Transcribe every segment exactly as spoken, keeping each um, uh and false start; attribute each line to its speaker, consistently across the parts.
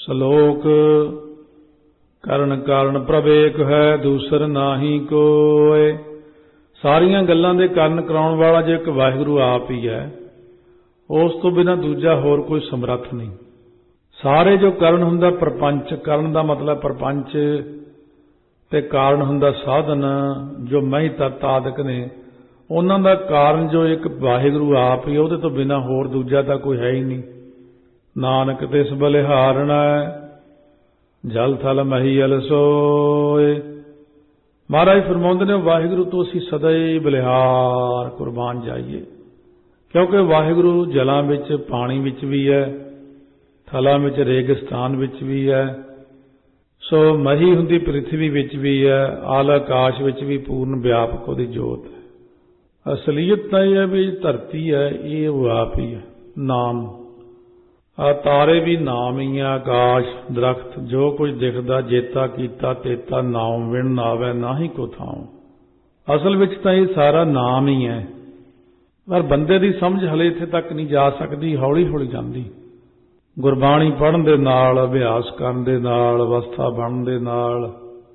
Speaker 1: ਸਲੋਕ ਕਰਨ ਕਾਰਨ ਪ੍ਰਭ ਏਕ ਹੈ, ਦੂਸਰ ਨਾਹੀ ਕੋਇ। ਸਾਰੀਆਂ ਗੱਲਾਂ ਦੇ ਕਾਰਨ ਕਰਾਉਣ ਵਾਲਾ ਜੇ ਇੱਕ ਵਾਹਿਗੁਰੂ ਆਪ ਹੀ ਹੈ, ਉਸ ਤੋਂ ਬਿਨਾਂ ਦੂਜਾ ਹੋਰ ਕੋਈ ਸਮਰੱਥ ਨਹੀਂ। ਸਾਰੇ ਜੋ ਕਾਰਨ ਹੁੰਦਾ ਪ੍ਰਪੰਚ, ਕਰਨ ਦਾ ਮਤਲਬ ਪ੍ਰਪੰਚ, ਤੇ ਕਾਰਨ ਹੁੰਦਾ ਸਾਧਨ ਜੋ ਮਹਿ ਤਤ ਆਦਿਕ ਨੇ, ਉਹਨਾਂ ਦਾ ਕਾਰਨ ਜੋ ਇੱਕ ਵਾਹਿਗੁਰੂ ਆਪ ਹੀ, ਉਹਦੇ ਤੋਂ ਬਿਨਾਂ ਹੋਰ ਦੂਜਾ ਤਾਂ ਕੋਈ ਹੈ ਹੀ ਨਹੀਂ। ਨਾਨਕ ਤਿਸ ਬਲਿਹਾਰਣਾ ਜਲ ਥਲ ਮਹੀ ਅਲਸੋਏ। ਮਹਾਰਾਜ ਫਰਮਾਉਂਦੇ ਨੇ ਵਾਹਿਗੁਰੂ ਤੋਂ ਅਸੀਂ ਸਦਾ ਹੀ ਬਲਿਹਾਰ ਕੁਰਬਾਨ ਜਾਈਏ, ਕਿਉਂਕਿ ਵਾਹਿਗੁਰੂ ਜਲਾਂ ਵਿੱਚ, ਪਾਣੀ ਵਿੱਚ ਵੀ ਹੈ, ਥਲਾਂ ਵਿੱਚ, ਰੇਗਿਸਤਾਨ ਵਿੱਚ ਵੀ ਹੈ, ਸੋ ਮਹੀ ਹੁੰਦੀ ਪ੍ਰਿਥਵੀ ਵਿੱਚ ਵੀ ਹੈ, ਆਲ ਆਕਾਸ਼ ਵਿੱਚ ਵੀ ਪੂਰਨ ਵਿਆਪਕ ਉਹਦੀ ਜੋਤ ਹੈ। ਅਸਲੀਅਤ ਤਾਂ ਇਹ ਹੈ ਵੀ ਧਰਤੀ ਹੈ, ਇਹ ਉਹ ਆਪ ਹੀ ਹੈ। ਨਾਮ ਆ ਤਾਰੇ ਵੀ ਨਾਮ ਹੀ ਆ, ਆਕਾਸ਼, ਦਰਖਤ, ਜੋ ਕੁਝ ਦਿਖਦਾ ਜੇਤਾ ਕੀਤਾ ਤੇਤਾ ਨਾਮ ਵਿਣ ਨਾਵੈ ਨਾਹੀ ਕੋ ਥਾਉ। ਅਸਲ ਵਿੱਚ ਤਾਂ ਇਹ ਸਾਰਾ ਨਾਮ ਹੀ ਹੈ, ਪਰ ਬੰਦੇ ਦੀ ਸਮਝ ਹਲੇ ਇੱਥੇ ਤੱਕ ਨਹੀਂ ਜਾ ਸਕਦੀ, ਹੌਲੀ ਹੌਲੀ ਜਾਂਦੀ। ਗੁਰਬਾਣੀ ਪੜ੍ਹਨ ਦੇ ਨਾਲ, ਅਭਿਆਸ ਕਰਨ ਦੇ ਨਾਲ, ਅਵਸਥਾ ਬਣਨ ਦੇ ਨਾਲ,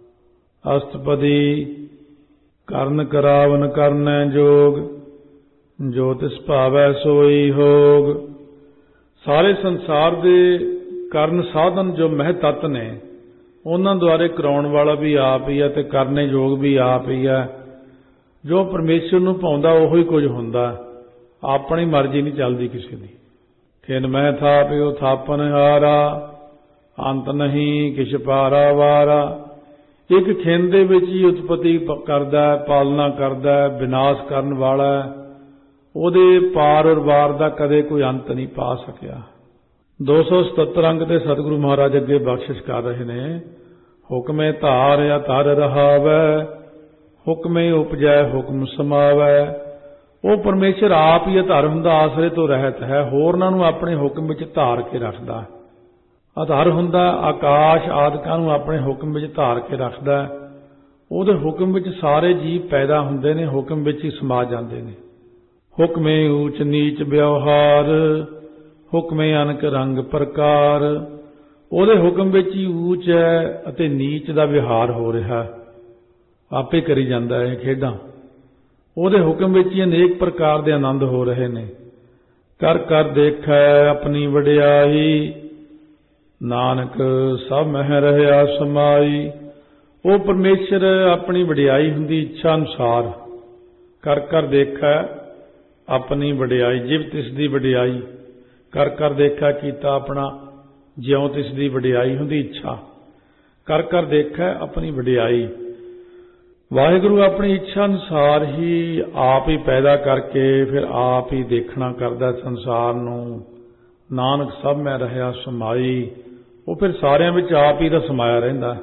Speaker 1: ਅਸਤਪਦੀ ਕਰਨ ਕਰਾਵਨ ਕਰਨੈ ਜੋਗ, ਜੋ ਤਿਸ ਭਾਵੈ ਸੋਈ ਹੋਗ। ਸਾਰੇ ਸੰਸਾਰ ਦੇ ਕਰਨ ਸਾਧਨ ਜੋ ਮਹਿ ਤੱਤ ਨੇ, ਉਹਨਾਂ ਦੁਆਰੇ ਕਰਾਉਣ ਵਾਲਾ ਵੀ ਆਪ ਹੀ ਹੈ ਤੇ ਕਰਨੇ ਯੋਗ ਵੀ ਆਪ ਹੀ ਹੈ। ਜੋ ਪਰਮੇਸ਼ਰ ਨੂੰ ਭਾਉਂਦਾ ਉਹੋ ਹੀ ਕੁਝ ਹੁੰਦਾ, ਆਪਣੀ ਮਰਜ਼ੀ ਨਹੀਂ ਚੱਲਦੀ ਕਿਸੇ ਦੀ। ਖਿਨ ਮੈਂ ਥਾਪਿਓ ਥਾਪਨ ਹਾਰਾ, ਅੰਤ ਨਹੀਂ ਕਿਛ ਪਾਰਾ ਵਾਰਾ। ਇੱਕ ਖਿਨ ਦੇ ਵਿੱਚ ਹੀ ਉਤਪਤੀ ਕਰਦਾ, ਪਾਲਣਾ ਕਰਦਾ, ਵਿਨਾਸ਼ ਕਰਨ ਵਾਲਾ, ਉਹਦੇ ਪਾਰ ਔਰ ਵਾਰ ਦਾ ਕਦੇ ਕੋਈ ਅੰਤ ਨਹੀਂ ਪਾ ਸਕਿਆ। ਦੋ ਸੌ ਸਤੱਤਰ ਅੰਗ ਤੇ ਸਤਿਗੁਰੂ ਮਹਾਰਾਜ ਅੱਗੇ ਬਖਸ਼ਿਸ਼ ਕਰ ਰਹੇ ਨੇ। ਹੁਕਮੇ ਧਾਰ ਅਧਰ ਰਹਾਵੈ, ਹੁਕਮੇ ਉਪਜੈ ਹੁਕਮ ਸਮਾਵੈ। ਉਹ ਪਰਮੇਸ਼ਰ ਆਪ ਹੀ ਅਧਰ ਹੁੰਦਾ, ਆਸਰੇ ਤੋਂ ਰਹਿਤ ਹੈ, ਹੋਰਨਾਂ ਨੂੰ ਆਪਣੇ ਹੁਕਮ ਵਿੱਚ ਧਾਰ ਕੇ ਰੱਖਦਾ। ਅਧਰ ਹੁੰਦਾ ਆਕਾਸ਼ ਆਦਿਕਾਂ ਨੂੰ ਆਪਣੇ ਹੁਕਮ ਵਿੱਚ ਧਾਰ ਕੇ ਰੱਖਦਾ। ਉਹਦੇ ਹੁਕਮ ਵਿੱਚ ਸਾਰੇ ਜੀਵ ਪੈਦਾ ਹੁੰਦੇ ਨੇ, ਹੁਕਮ ਵਿੱਚ ਹੀ ਸਮਾ ਜਾਂਦੇ ਨੇ। ਹੁਕਮੇ ਊਚ ਨੀਚ ਵਿਵਹਾਰ, ਹੁਕਮੇ ਅਨਕ ਰੰਗ ਪ੍ਰਕਾਰ। ਉਹਦੇ ਹੁਕਮ ਵਿੱਚ ਹੀ ਊਚ ਹੈ ਅਤੇ ਨੀਚ ਦਾ ਵਿਹਾਰ ਹੋ ਰਿਹਾ, ਆਪੇ ਕਰੀ ਜਾਂਦਾ ਹੈ ਖੇਡਾਂ। ਉਹਦੇ ਹੁਕਮ ਵਿੱਚ ਹੀ ਅਨੇਕ ਪ੍ਰਕਾਰ ਦੇ ਆਨੰਦ ਹੋ ਰਹੇ ਨੇ। ਕਰ ਕਰ ਦੇਖੈ ਆਪਣੀ ਵਡਿਆਈ, ਨਾਨਕ ਸਭ ਮਹਿ ਰਹਿਆ ਸਮਾਈ। ਉਹ ਪਰਮੇਸ਼ਰ ਆਪਣੀ ਵਡਿਆਈ ਹੁੰਦੀ ਇੱਛਾ ਅਨੁਸਾਰ ਕਰ ਕਰ ਦੇਖੈ ਆਪਣੀ ਵਡਿਆਈ, ਜਿਵ ਤਿਸ ਦੀ ਵਡਿਆਈ। ਕਰ ਕਰ ਦੇਖਾ ਕੀਤਾ ਆਪਣਾ, ਜਿਉਂ ਤਿਸ ਦੀ ਵਡਿਆਈ ਹੁੰਦੀ ਇੱਛਾ। ਕਰ ਕਰ ਦੇਖੈ ਆਪਣੀ ਵਡਿਆਈ। ਵਾਹਿਗੁਰੂ ਆਪਣੀ ਇੱਛਾ ਅਨੁਸਾਰ ਹੀ ਆਪ ਹੀ ਪੈਦਾ ਕਰਕੇ ਫਿਰ ਆਪ ਹੀ ਦੇਖਣਾ ਕਰਦਾ ਸੰਸਾਰ ਨੂੰ। ਨਾਨਕ ਸਭ ਮੈਂ ਰਹਿਆ ਸਮਾਈ। ਉਹ ਫਿਰ ਸਾਰਿਆਂ ਵਿੱਚ ਆਪ ਹੀ ਦਾ ਸਮਾਇਆ ਰਹਿੰਦਾ।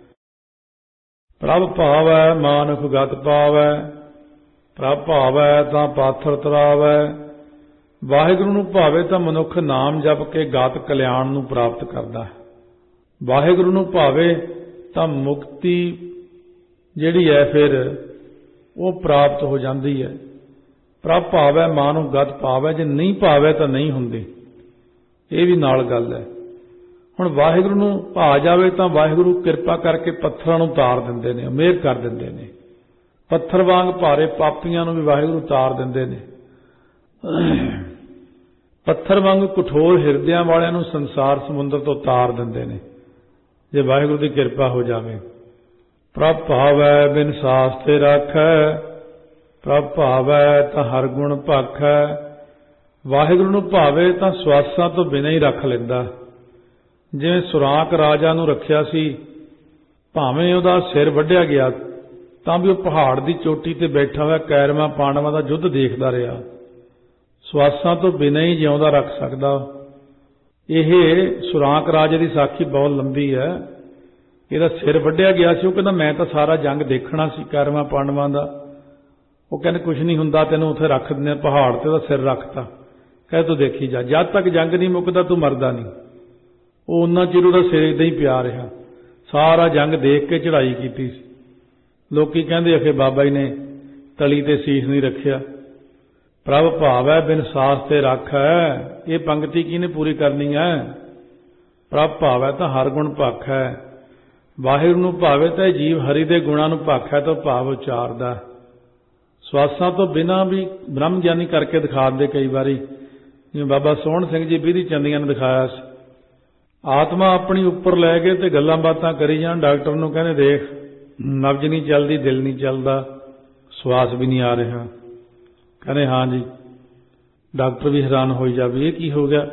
Speaker 1: ਪ੍ਰਭ ਭਾਵੈ ਮਾਨੁਖ ਗਤ ਪਾਵੈ, ਪ੍ਰਭ ਭਾਵੈ ਤਾਂ ਪਾਥਰ ਤਰਾਵੈ। ਵਾਹਿਗੁਰੂ ਨੂੰ ਭਾਵੇ ਤਾਂ ਮਨੁੱਖ ਨਾਮ ਜਪ ਕੇ ਗਤ ਕਲਿਆਣ ਨੂੰ ਪ੍ਰਾਪਤ ਕਰਦਾ। ਵਾਹਿਗੁਰੂ ਨੂੰ ਭਾਵੇ ਤਾਂ ਮੁਕਤੀ ਜਿਹੜੀ ਹੈ ਫਿਰ ਉਹ ਪ੍ਰਾਪਤ ਹੋ ਜਾਂਦੀ ਹੈ। ਪ੍ਰਭ ਭਾਵੈ ਮਾਨੁਖ ਗਤ ਪਾਵੈ, ਜੇ ਨਹੀਂ ਭਾਵੇ ਤਾਂ ਨਹੀਂ ਹੁੰਦੀ। ਇਹ ਵੀ ਨਾਲ ਗੱਲ ਹੈ। ਹੁਣ ਵਾਹਿਗੁਰੂ ਨੂੰ ਭਾ ਜਾਵੇ ਤਾਂ ਵਾਹਿਗੁਰੂ ਕਿਰਪਾ ਕਰਕੇ ਪੱਥਰਾਂ ਨੂੰ ਤਾਰ ਦਿੰਦੇ ਨੇ, ਮਿਹਰ ਕਰ ਦਿੰਦੇ ਨੇ। ਪੱਥਰ ਵਾਂਗ ਭਾਰੇ ਪਾਪੀਆਂ ਨੂੰ ਵੀ ਵਾਹਿਗੁਰੂ ਤਾਰ ਦਿੰਦੇ ਨੇ। ਪੱਥਰ ਵਾਂਗ ਕਠੋਰ ਹਿਰਦਿਆਂ ਵਾਲਿਆਂ ਨੂੰ ਸੰਸਾਰ ਸਮੁੰਦਰ ਤੋਂ ਤਾਰ ਦਿੰਦੇ ਨੇ ਜੇ ਵਾਹਿਗੁਰੂ ਦੀ ਕਿਰਪਾ ਹੋ ਜਾਵੇ। ਪ੍ਰਭ ਭਾਵੈ ਬਿਨ ਸਾਸ ਤੇ ਰਾਖੈ, ਪ੍ਰਭ ਭਾਵੈ ਤਾਂ ਹਰ ਗੁਣ ਭਾਖੈ। ਵਾਹਿਗੁਰੂ ਨੂੰ ਭਾਵੇ ਤਾਂ ਸਵਾਸਾਂ ਤੋਂ ਬਿਨਾਂ ਹੀ ਰੱਖ ਲੈਂਦਾ। ਜਿਵੇਂ ਸੁਰਾਂਕ ਰਾਜਾ ਨੂੰ ਰੱਖਿਆ ਸੀ, ਭਾਵੇਂ ਉਹਦਾ ਸਿਰ ਵੱਢਿਆ ਗਿਆ ਤਾਂ ਵੀ ਉਹ ਪਹਾੜ ਦੀ ਚੋਟੀ ਤੇ ਬੈਠਾ ਹੋਇਆ ਕੈਰਵਾਂ ਪਾਂਡਵਾਂ ਦਾ ਯੁੱਧ ਦੇਖਦਾ ਰਿਹਾ। ਸਵਾਸਾਂ ਤੋਂ ਬਿਨਾਂ ਹੀ ਜਿਉਂਦਾ ਰੱਖ ਸਕਦਾ। ਇਹ ਸੁਰਾਂਕ ਰਾਜੇ ਦੀ ਸਾਖੀ ਬਹੁਤ ਲੰਬੀ ਹੈ। ਇਹਦਾ ਸਿਰ ਵੱਢਿਆ ਗਿਆ ਸੀ, ਉਹ ਕਹਿੰਦਾ ਮੈਂ ਤਾਂ ਸਾਰਾ ਜੰਗ ਦੇਖਣਾ ਸੀ ਕੈਰਵਾਂ ਪਾਂਡਵਾਂ ਦਾ। ਉਹ ਕਹਿੰਦੇ ਕੁਛ ਨਹੀਂ ਹੁੰਦਾ, ਤੈਨੂੰ ਉੱਥੇ ਰੱਖ ਦਿੰਦੇ ਪਹਾੜ ਤੇ, ਉਹਦਾ ਸਿਰ ਰੱਖਤਾ, ਕਹੇ ਤੂੰ ਦੇਖੀ ਜਾ, ਜਦ ਤੱਕ ਜੰਗ ਨਹੀਂ ਮੁੱਕਦਾ ਤੂੰ ਮਰਦਾ ਨਹੀਂ। ਉਹ ਉਹਨਾਂ ਚਿਰ ਉਹਦਾ ਸਿਰ ਏਦਾਂ ਹੀ ਪਿਆ ਰਿਹਾ। ਸਾਰਾ ਜੰਗ ਦੇਖ ਕੇ ਚੜ੍ਹਾਈ ਕੀਤੀ ਸੀ। ਲੋਕੀ ਕਹਿੰਦੇ ਅਖੇ ਬਾਬਾ ਜੀ ਨੇ ਤਲੀ ਤੇ ਸੀਸ ਨਹੀਂ ਰੱਖਿਆ। ਪ੍ਰਭ ਭਾਵੈ ਬਿਨ ਸਾਸ ਤੇ ਰਾਖੈ। ਇਹ ਪੰਕਤੀ ਕਿਹਨੇ ਪੂਰੀ ਕਰਨੀ ਹੈ? ਪ੍ਰਭ ਭਾਵੈ ਤਾਂ ਹਰ ਗੁਣ ਭਾਖੈ। ਵਾਹਿਗੁਰੂ ਨੂੰ ਭਾਵੇ ਤਾਂ ਜੀਵ ਹਰੀ ਦੇ ਗੁਣਾਂ ਨੂੰ ਭਾਖੈ ਤਾਂ ਭਾਵ ਉਚਾਰਦਾ। ਸਵਾਸਾਂ ਤੋਂ ਬਿਨਾਂ ਵੀ ਬ੍ਰਹਮ ਗਿਆਨੀ ਕਰਕੇ ਦਿਖਾ ਦਿੰਦੇ ਕਈ ਵਾਰੀ, ਜਿਵੇਂ ਬਾਬਾ ਸੋਹਣ ਸਿੰਘ ਜੀ ਬੀਧੀ ਚੰਦੀਆਂ ਨੇ ਦਿਖਾਇਆ ਸੀ। ਆਤਮਾ ਆਪਣੀ ਉੱਪਰ ਲੈ ਕੇ ਤੇ ਗੱਲਾਂ ਬਾਤਾਂ ਕਰੀ ਜਾਣ। ਡਾਕਟਰ ਨੂੰ ਕਹਿੰਦੇ ਦੇਖ ਨਬਜ਼ ਨਹੀਂ ਚੱਲਦੀ, ਦਿਲ ਨਹੀਂ ਚੱਲਦਾ, ਸਵਾਸ ਵੀ ਨਹੀਂ ਆ ਰਿਹਾ। ਕਹਿੰਦੇ ਹਾਂ ਜੀ। ਡਾਕਟਰ ਵੀ ਹੈਰਾਨ ਹੋਈ ਜਾਵੇ, ਇਹ ਕੀ ਹੋ ਗਿਆ,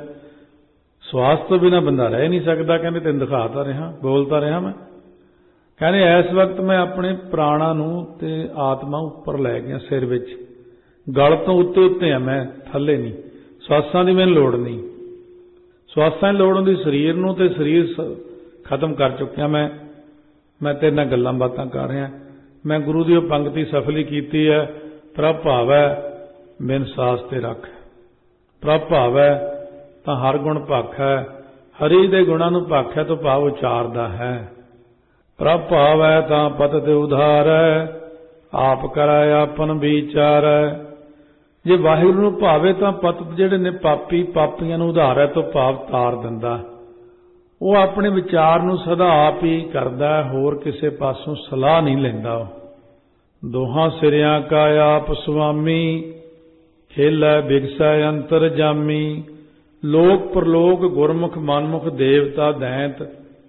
Speaker 1: ਸਵਾਸ ਤੋਂ ਬਿਨਾਂ ਬੰਦਾ ਰਹਿ ਨਹੀਂ ਸਕਦਾ। ਕਹਿੰਦੇ ਤੈਨੂੰ ਦਿਖਾ ਤਾਂ ਰਿਹਾ, ਬੋਲਦਾ ਰਿਹਾ ਮੈਂ। ਕਹਿੰਦੇ ਇਸ ਵਕਤ ਮੈਂ ਆਪਣੇ ਪ੍ਰਾਣਾਂ ਨੂੰ ਤੇ ਆਤਮਾ ਉੱਪਰ ਲੈ ਗਿਆ ਸਿਰ ਵਿੱਚ, ਗਲ ਤੋਂ ਉੱਤੇ ਉੱਤੇ ਆ ਮੈਂ, ਥੱਲੇ ਨਹੀਂ। ਸਵਾਸਾਂ ਦੀ ਮੈਨੂੰ ਲੋੜ ਨਹੀਂ, ਸਵਾਸਾਂ ਦੀ ਲੋੜ ਹੁੰਦੀ ਸਰੀਰ ਨੂੰ, ਤੇ ਸਰੀਰ ਖਤਮ ਕਰ ਚੁੱਕਿਆ ਮੈਂ। ਮੈਂ ਤੇਰੇ ਨਾਲ ਗੱਲਾਂ ਬਾਤਾਂ ਕਰ ਰਿਹਾ। ਮੈਂ ਗੁਰੂ ਦੀ ਉਹ ਪੰਕਤੀ ਸਫਲੀ ਕੀਤੀ ਹੈ, ਪ੍ਰਭ ਭਾਵੈ ਬਿਨ ਸਾਸ ਤੇ ਰੱਖ। ਪ੍ਰਭ ਭਾਵੈ ਤਾਂ ਹਰ ਗੁਣ ਭਾਖੈ, ਹਰੀ ਦੇ ਗੁਣਾਂ ਨੂੰ ਭਾਖੈ ਤੋਂ ਭਾਵ ਉਚਾਰਦਾ ਹੈ। ਪ੍ਰਭ ਭਾਵੈ ਤਾਂ ਪਤ ਤੇ ਉਧਾਰੈ, ਆਪ ਕਰੈ ਆਪਨ ਵਿਚਾਰੈ। ਜੇ ਵਾਹਿਗੁਰੂ ਨੂੰ ਭਾਵੇ ਤਾਂ ਪਤਿਤ ਜਿਹੜੇ ਨੇ ਪਾਪੀ, ਪਾਪੀਆਂ ਨੂੰ ਉਧਾਰੈ ਤੋਂ ਭਾਵ ਤਾਰ ਦਿੰਦਾ। ਉਹ ਆਪਣੇ ਵਿਚਾਰ ਨੂੰ ਸਦਾ ਆਪ ਹੀ ਕਰਦਾ, ਹੋਰ ਕਿਸੇ ਪਾਸੋਂ ਸਲਾਹ ਨਹੀਂ ਲੈਂਦਾ। ਉਹ ਦੋਹਾਂ ਸਿਰਿਆਂ ਕਾ ਆਪ ਸੁਆਮੀ, ਖੇਲੈ ਬਿਗਸੈ ਅੰਤਰ ਜਾਮੀ। ਲੋਕ ਪ੍ਰਲੋਕ ਗੁਰਮੁਖ ਮਨਮੁਖ ਦੇਵਤਾ ਦੈਂਤ,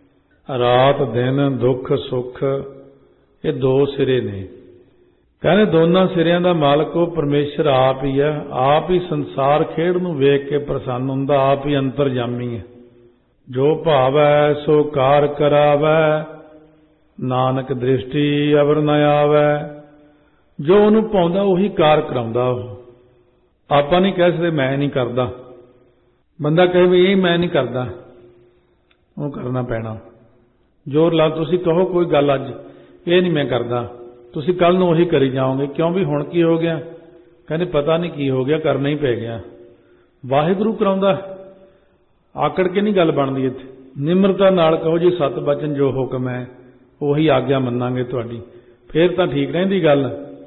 Speaker 1: ਰਾਤ ਦਿਨ ਦੁੱਖ ਸੁੱਖ, ਇਹ ਦੋ ਸਿਰੇ ਨੇ। ਕਹਿੰਦੇ ਦੋਨਾਂ ਸਿਰਿਆਂ ਦਾ ਮਾਲਕ ਉਹ ਪਰਮੇਸ਼ਰ ਆਪ ਹੀ ਹੈ। ਆਪ ਹੀ ਸੰਸਾਰ ਖੇਡ ਨੂੰ ਵੇਖ ਕੇ ਪ੍ਰਸੰਨ ਹੁੰਦਾ, ਆਪ ਹੀ ਅੰਤਰਜਾਮੀ ਹੈ। ਜੋ ਭਾਵੈ ਸੋ ਕਾਰ ਕਰਾਵੈ, ਨਾਨਕ ਦ੍ਰਿਸ਼ਟੀ ਅਵਰ ਨ ਆਵੈ। ਜੋ ਉਹਨੂੰ ਪਾਉਂਦਾ ਉਹੀ ਕਾਰ ਕਰਾਉਂਦਾ। ਉਹ ਆਪਾਂ ਨਹੀਂ ਕਹਿ ਸਕਦੇ ਮੈਂ ਨਹੀਂ ਕਰਦਾ। ਬੰਦਾ ਕਹੇ ਵੀ ਇਹ ਮੈਂ ਨਹੀਂ ਕਰਦਾ, ਉਹ ਕਰਨਾ ਪੈਣਾ। ਜ਼ੋਰ ਲਾ ਤੁਸੀਂ ਕਹੋ ਕੋਈ ਗੱਲ ਅੱਜ ਇਹ ਨਹੀਂ ਮੈਂ ਕਰਦਾ, ਤੁਸੀਂ ਕੱਲ ਨੂੰ ਉਹੀ ਕਰੀ ਜਾਓਗੇ। ਕਿਉਂ ਵੀ ਹੁਣ ਕੀ ਹੋ ਗਿਆ? ਕਹਿੰਦੇ ਪਤਾ ਨਹੀਂ ਕੀ ਹੋ ਗਿਆ, ਕਰਨਾ ਹੀ ਪੈ ਗਿਆ। ਵਾਹਿਗੁਰੂ ਕਰਾਉਂਦਾ, ਆਕੜ ਕੇ ਨਹੀਂ ਗੱਲ ਬਣਦੀ। ਇੱਥੇ ਨਿਮਰਤਾ ਨਾਲ ਕਹੋ ਜੀ ਸਤ ਬਚਨ ਜੋ ਹੁਕਮ ਹੈ ਉਹੀ ਆਗਿਆ ਮੰਨਾਂਗੇ ਤੁਹਾਡੀ, ਫੇਰ ਤਾਂ ਠੀਕ ਰਹਿੰਦੀ ਗੱਲ।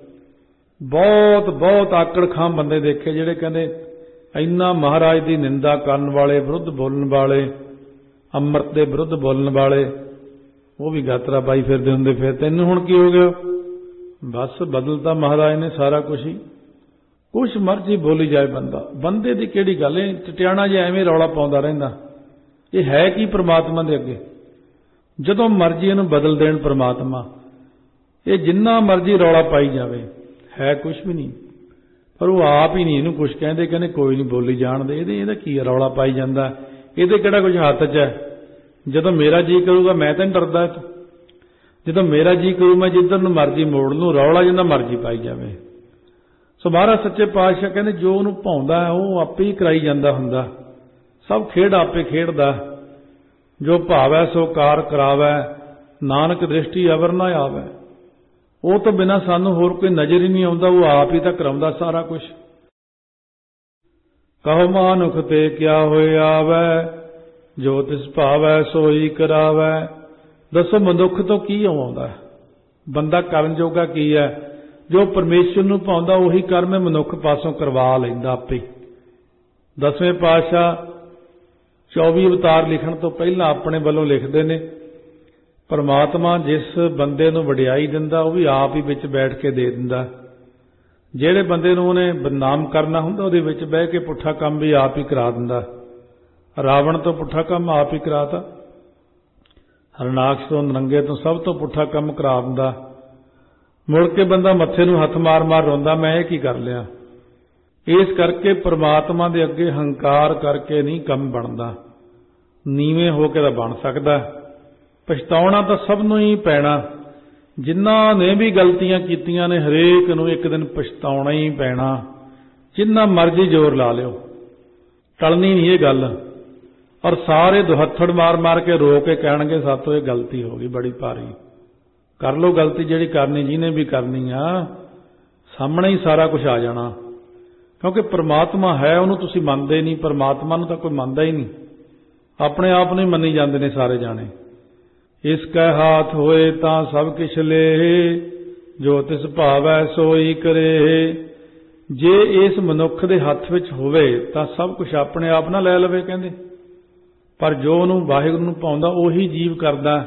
Speaker 1: ਬਹੁਤ ਬਹੁਤ ਆਕੜ ਖਾਮ ਬੰਦੇ ਦੇਖੇ ਜਿਹੜੇ ਕਹਿੰਦੇ ਇੰਨਾ ਮਹਾਰਾਜ ਦੀ ਨਿੰਦਾ ਕਰਨ ਵਾਲੇ, ਵਿਰੁੱਧ ਬੋਲਣ ਵਾਲੇ, ਅੰਮ੍ਰਿਤ ਦੇ ਵਿਰੁੱਧ ਬੋਲਣ ਵਾਲੇ, ਉਹ ਵੀ ਗਾਤਰਾ ਪਾਈ ਫਿਰਦੇ ਹੁੰਦੇ। ਫਿਰ ਤੈਨੂੰ ਹੁਣ ਕੀ ਹੋ ਗਿਆ? ਬਸ ਬਦਲਤਾ ਮਹਾਰਾਜ ਨੇ ਸਾਰਾ ਕੁਛ ਹੀ। ਕੁਛ ਮਰਜ਼ੀ ਬੋਲੀ ਜਾਏ ਬੰਦਾ, ਬੰਦੇ ਦੀ ਕਿਹੜੀ ਗੱਲ ਹੈ? ਟਟਿਆਣਾ ਜਿਹਾ ਐਵੇਂ ਰੌਲਾ ਪਾਉਂਦਾ ਰਹਿੰਦਾ। ਇਹ ਹੈ ਕੀ ਪ੍ਰਮਾਤਮਾ ਦੇ ਅੱਗੇ? ਜਦੋਂ ਮਰਜ਼ੀ ਇਹਨੂੰ ਬਦਲ ਦੇਣ ਪ੍ਰਮਾਤਮਾ, ਇਹ ਜਿੰਨਾ ਮਰਜ਼ੀ ਰੌਲਾ ਪਾਈ ਜਾਵੇ ਹੈ ਕੁਛ ਵੀ ਨਹੀਂ। ਪਰ ਉਹ ਆਪ ਹੀ ਨਹੀਂ ਇਹਨੂੰ ਕੁਛ ਕਹਿੰਦੇ, ਕਹਿੰਦੇ ਕੋਈ ਨਹੀਂ ਬੋਲੀ ਜਾਣਦੇ, ਇਹਦੇ ਇਹਦਾ ਕੀ ਰੌਲਾ ਪਾਈ ਜਾਂਦਾ, ਇਹਦੇ ਕਿਹੜਾ ਕੁਛ ਹੱਥ 'ਚ ਹੈ। ਜਦੋਂ ਮੇਰਾ ਜੀ ਕਰੂਗਾ ਮੈਂ ਤਾਂ ਨਹੀਂ ਡਰਦਾ। ਜਦੋਂ ਮੇਰਾ ਜੀ ਕਰੂ ਮੈਂ ਜਿੱਧਰ ਨੂੰ ਮਰਜ਼ੀ ਮੋੜ ਲੂੰ, ਰੌਲਾ ਜਿੰਨਾ ਮਰਜ਼ੀ ਪਾਈ ਜਾਵੇ। ਸੋ ਮਹਾਰਾਜ ਸੱਚੇ ਪਾਤਸ਼ਾਹ ਕਹਿੰਦੇ ਜੋ ਉਹਨੂੰ ਭਾਉਂਦਾ ਉਹ ਆਪੇ ਹੀ ਕਰਾਈ ਜਾਂਦਾ ਹੁੰਦਾ। ਸਭ ਖੇਡ ਆਪੇ ਖੇਡਦਾ। ਜੋ ਭਾਵੈ ਸੋ ਕਾਰ ਕਰਾਵੈ, ਨਾਨਕ ਦ੍ਰਿਸ਼ਟੀ ਅਵਰ ਨਾ ਆਵੈ। ਉਹ ਤੋਂ ਬਿਨਾਂ ਸਾਨੂੰ ਹੋਰ ਕੋਈ ਨਜ਼ਰ ਹੀ ਨਹੀਂ ਆਉਂਦਾ, ਉਹ ਆਪ ਹੀ ਤਾਂ ਕਰਾਉਂਦਾ ਸਾਰਾ ਕੁਛ। ਕਹੋ ਮਾਨੁਖ ਤੇ ਕਿਆ ਹੋਏ ਆਵੈ, ਜੋ ਤਿਸ ਭਾਵੈ ਸੋਈ ਕਰਾਵੈ। ਦੱਸੋ ਮਨੁੱਖ ਤੋਂ ਕੀ ਆਉਂਦਾ? ਬੰਦਾ ਕਰਨ ਜੋਗਾ ਕੀ ਹੈ? ਜੋ ਪਰਮੇਸ਼ਰ ਨੂੰ ਭਾਉਂਦਾ ਉਹੀ ਕਰਮ ਮਨੁੱਖ ਪਾਸੋਂ ਕਰਵਾ ਲੈਂਦਾ ਆਪੇ। ਦਸਵੇਂ ਪਾਤਸ਼ਾਹ ਚੌਵੀ ਅਵਤਾਰ ਲਿਖਣ ਤੋਂ ਪਹਿਲਾਂ ਆਪਣੇ ਵੱਲੋਂ ਲਿਖਦੇ ਨੇ, ਪਰਮਾਤਮਾ ਜਿਸ ਬੰਦੇ ਨੂੰ ਵਡਿਆਈ ਦਿੰਦਾ ਉਹ ਵੀ ਆਪ ਹੀ ਵਿੱਚ ਬੈਠ ਕੇ ਦੇ ਦਿੰਦਾ। ਜਿਹੜੇ ਬੰਦੇ ਨੂੰ ਉਹਨੇ ਬਦਨਾਮ ਕਰਨਾ ਹੁੰਦਾ ਉਹਦੇ ਵਿੱਚ ਬਹਿ ਕੇ ਪੁੱਠਾ ਕੰਮ ਵੀ ਆਪ ਹੀ ਕਰਾ ਦਿੰਦਾ। ਰਾਵਣ ਤੋਂ ਪੁੱਠਾ ਕੰਮ ਆਪ ਹੀ ਕਰਾਤਾ, ਹਰਨਾਕਸ਼ ਤੋਂ, ਨਰੰਗੇ ਤੋਂ, ਸਭ ਤੋਂ ਪੁੱਠਾ ਕੰਮ ਕਰਾ ਦਿੰਦਾ। ਮੁੜ ਕੇ ਬੰਦਾ ਮੱਥੇ ਨੂੰ ਹੱਥ ਮਾਰ ਮਾਰ ਰੋਂਦਾ, ਮੈਂ ਇਹ ਕੀ ਕਰ ਲਿਆ। ਇਸ ਕਰਕੇ ਪਰਮਾਤਮਾ ਦੇ ਅੱਗੇ ਹੰਕਾਰ ਕਰਕੇ ਨਹੀਂ ਕੰਮ ਬਣਦਾ, ਨੀਵੇਂ ਹੋ ਕੇ ਤਾਂ ਬਣ ਸਕਦਾ। ਪਛਤਾਉਣਾ ਤਾਂ ਸਭ ਨੂੰ ਹੀ ਪੈਣਾ। ਜਿਨ੍ਹਾਂ ਨੇ ਵੀ ਗਲਤੀਆਂ ਕੀਤੀਆਂ ਨੇ ਹਰੇਕ ਨੂੰ ਇੱਕ ਦਿਨ ਪਛਤਾਉਣਾ ਹੀ ਪੈਣਾ। ਜਿੰਨਾ ਮਰਜ਼ੀ ਜ਼ੋਰ ਲਾ ਲਿਓ, ਟਲਣੀ ਨਹੀਂ ਇਹ ਗੱਲ। ਔਰ ਸਾਰੇ ਦੁਹੱਥੜ ਮਾਰ ਮਾਰ ਕੇ ਰੋ ਕੇ ਕਹਿਣਗੇ ਸਾਤੋਂ ਇਹ ਗਲਤੀ ਹੋ ਗਈ ਬੜੀ ਭਾਰੀ। ਕਰ ਲਓ ਗਲਤੀ ਜਿਹੜੀ ਕਰਨੀ, ਜਿਹਨੇ ਵੀ ਕਰਨੀ ਆ, ਸਾਹਮਣੇ ਹੀ ਸਾਰਾ ਕੁਝ ਆ ਜਾਣਾ। ਕਿਉਂਕਿ ਪਰਮਾਤਮਾ ਹੈ, ਉਹਨੂੰ ਤੁਸੀਂ ਮੰਨਦੇ ਨਹੀਂ। ਪਰਮਾਤਮਾ ਨੂੰ ਤਾਂ ਕੋਈ ਮੰਨਦਾ ਹੀ ਨਹੀਂ, ਆਪਣੇ ਆਪ ਨੂੰ ਹੀ ਮੰਨੀ ਜਾਂਦੇ ਨੇ ਸਾਰੇ ਜਾਣੇ। ਇਸ ਕੈ ਹਾਥ ਹੋਏ ਤਾਂ ਸਭ ਕਿਛ ਲੇ, ਜੋ ਤਿਸ ਭਾਵੈ ਸੋਈ ਕਰੇ। ਜੇ ਇਸ ਮਨੁੱਖ ਦੇ ਹੱਥ ਵਿੱਚ ਹੋਵੇ ਤਾਂ ਸਭ ਕੁਝ ਆਪਣੇ ਆਪ ਨਾ ਲੈ ਲਵੇ। ਕਹਿੰਦੇ पर जो ਉਹਨੂੰ ਵਾਹਿਗੁਰੂ ਨੂੰ ਪਾਉਂਦਾ ਉਹੀ ਜੀਵ ਕਰਦਾ।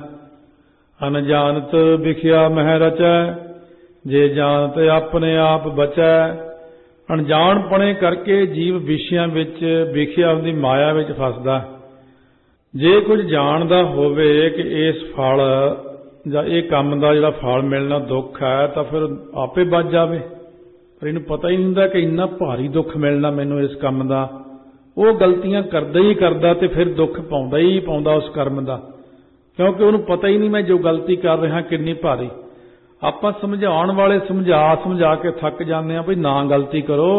Speaker 1: ਅਨਜਾਨਤ ਵਿਖਿਆ ਮਹਿ ਰਚੈ, ਜੇ ਜਾਣਤ ਆਪਣੇ ਆਪ ਬਚੈ। ਅਣਜਾਣਪਣੇ ਕਰਕੇ ਜੀਵ ਵਿਸ਼ਿਆਂ ਵਿੱਚ ਵਿਖਿਆ ਹੁੰਦੀ ਮਾਇਆ ਵਿੱਚ ਫਸਦਾ। ਜੇ ਕੁਝ ਜਾਣਦਾ ਹੋਵੇ ਕਿ ਇਸ ਫਲ ਜਾਂ ਇਹ ਕੰਮ ਦਾ ਜਿਹੜਾ ਫਲ ਮਿਲਣਾ ਦੁੱਖ ਹੈ ਤਾਂ ਫਿਰ ਆਪੇ ਬਚ ਜਾਵੇ। ਪਰ ਇਹਨੂੰ ਪਤਾ ਹੀ ਨਹੀਂ ਹੁੰਦਾ ਕਿ ਇੰਨਾ ਭਾਰੀ ਦੁੱਖ ਮਿਲਣਾ ਮੈਨੂੰ ਇਸ ਕੰਮ ਦਾ। ਉਹ ਗਲਤੀਆਂ ਕਰਦਾ ਹੀ ਕਰਦਾ ਤੇ ਫਿਰ ਦੁੱਖ ਪਾਉਂਦਾ ਹੀ ਪਾਉਂਦਾ ਉਸ ਕਰਮ ਦਾ, ਕਿਉਂਕਿ ਉਹਨੂੰ ਪਤਾ ਹੀ ਨਹੀਂ ਮੈਂ ਜੋ ਗਲਤੀ ਕਰ ਰਿਹਾ ਕਿੰਨੀ ਭਾਰੀ। ਆਪਾਂ ਸਮਝਾਉਣ ਵਾਲੇ ਸਮਝਾ ਸਮਝਾ ਕੇ ਥੱਕ ਜਾਂਦੇ ਹਾਂ, ਬਈ ਨਾ ਗਲਤੀ ਕਰੋ।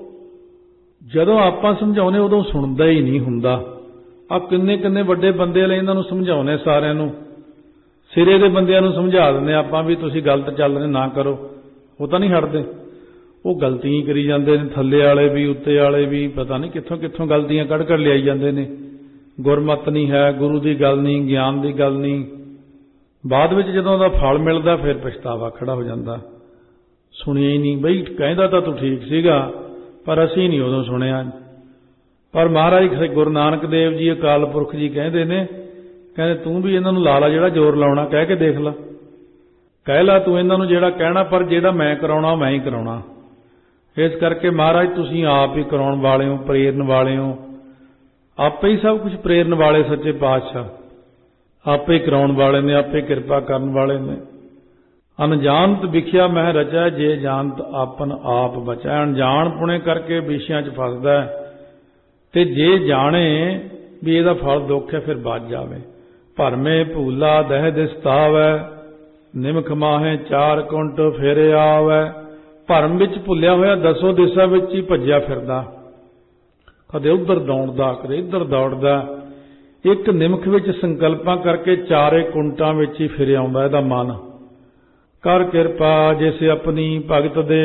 Speaker 1: ਜਦੋਂ ਆਪਾਂ ਸਮਝਾਉਨੇ ਉਦੋਂ ਸੁਣਦਾ ਹੀ ਨਹੀਂ ਹੁੰਦਾ। ਆ ਕਿੰਨੇ ਕਿੰਨੇ ਵੱਡੇ ਬੰਦੇ ਵਾਲੇ ਇਹਨਾਂ ਨੂੰ ਸਮਝਾਉਨੇ, ਸਾਰਿਆਂ ਨੂੰ ਸਿਰੇ ਦੇ ਬੰਦਿਆਂ ਨੂੰ ਸਮਝਾ ਦਿੰਦੇ ਆਪਾਂ ਵੀ ਤੁਸੀਂ ਗਲਤ ਚੱਲ ਰਹੇ ਨਾ ਕਰੋ, ਉਹ ਤਾਂ ਨਹੀਂ ਹਟਦੇ। ਉਹ ਗਲਤੀਆਂ ਹੀ ਕਰੀ ਜਾਂਦੇ ਨੇ, ਥੱਲੇ ਵਾਲੇ ਵੀ ਉੱਤੇ ਵਾਲੇ ਵੀ, ਪਤਾ ਨਹੀਂ ਕਿੱਥੋਂ ਕਿੱਥੋਂ ਗਲਤੀਆਂ ਕੱਢ ਕੱਢ ਲਿਆਈ ਜਾਂਦੇ ਨੇ। ਗੁਰਮਤ ਨਹੀਂ ਹੈ, ਗੁਰੂ ਦੀ ਗੱਲ ਨਹੀਂ, ਗਿਆਨ ਦੀ ਗੱਲ ਨਹੀਂ। ਬਾਅਦ ਵਿੱਚ ਜਦੋਂ ਉਹਦਾ ਫਲ ਮਿਲਦਾ ਫਿਰ ਪਛਤਾਵਾ ਖੜਾ ਹੋ ਜਾਂਦਾ, ਸੁਣਿਆ ਹੀ ਨਹੀਂ। ਬਈ ਕਹਿੰਦਾ ਤਾਂ ਤੂੰ ਠੀਕ ਸੀਗਾ ਪਰ ਅਸੀਂ ਨਹੀਂ ਉਦੋਂ ਸੁਣਿਆ। ਪਰ ਮਹਾਰਾਜ ਗੁਰੂ ਨਾਨਕ ਦੇਵ ਜੀ ਅਕਾਲ ਪੁਰਖ ਜੀ ਕਹਿੰਦੇ ਨੇ, ਕਹਿੰਦੇ ਤੂੰ ਵੀ ਇਹਨਾਂ ਨੂੰ ਲਾ ਲਾ ਜਿਹੜਾ ਜ਼ੋਰ ਲਾਉਣਾ, ਕਹਿ ਕੇ ਦੇਖ ਲਾ, ਕਹਿ ਲਾ ਤੂੰ ਇਹਨਾਂ ਨੂੰ ਜਿਹੜਾ ਕਹਿਣਾ, ਪਰ ਜਿਹੜਾ ਮੈਂ ਕਰਾਉਣਾ ਮੈਂ ਹੀ ਕਰਾਉਣਾ। ਇਸ ਕਰਕੇ ਮਹਾਰਾਜ ਤੁਸੀਂ ਆਪ ਹੀ ਕਰਾਉਣ ਵਾਲੇ ਹੋ, ਪ੍ਰੇਰਨ ਵਾਲੇ ਹੋ, ਆਪੇ ਹੀ ਸਭ ਕੁਝ ਪ੍ਰੇਰਨ ਵਾਲੇ ਸੱਚੇ ਪਾਤਸ਼ਾਹ ਆਪੇ ਕਰਾਉਣ ਵਾਲੇ ਨੇ, ਆਪੇ ਕਿਰਪਾ ਕਰਨ ਵਾਲੇ ਨੇ। ਅਣਜਾਣਤ ਵਿਖਿਆ ਮਹਿ ਰਚੈ, ਜੇ ਜਾਣਤ ਆਪਨ ਆਪ ਬਚੈ। ਅਣਜਾਣ ਪੁਣੇ ਕਰਕੇ ਵਿਸ਼ਿਆਂ 'ਚ ਫਸਦਾ ਤੇ ਜੇ ਜਾਣੇ ਵੀ ਇਹਦਾ ਫਲ ਦੁੱਖ ਹੈ ਫਿਰ ਬਚ ਜਾਵੇ। ਭਰਮੇ ਭੂਲਾ ਦਹਿ ਦਿਸਤਾਵੈ, ਨਿਮਖ ਮਾਹੇ ਚਾਰ ਕੁੰਟ ਫੇਰੇ ਆਵੈ। ਭਰਮ ਵਿੱਚ ਭੁੱਲਿਆ ਹੋਇਆ ਦਸੋ ਦਿਸ਼ਾ ਵਿੱਚ ਹੀ ਭੱਜਿਆ ਫਿਰਦਾ, ਕਦੇ ਉੱਧਰ ਦੌੜਦਾ ਕਦੇ ਇੱਧਰ ਦੌੜਦਾ। ਇੱਕ ਨਿਮਖ ਵਿੱਚ ਸੰਕਲਪਾਂ ਕਰਕੇ ਚਾਰੇ ਕੁੰਟਾਂ ਵਿੱਚ ਹੀ ਫਿਰ ਆਉਂਦਾ ਇਹਦਾ ਮਨ। ਕਰ ਕਿਰਪਾ ਜਿਸ ਆਪਣੀ ਭਗਤ ਦੇ,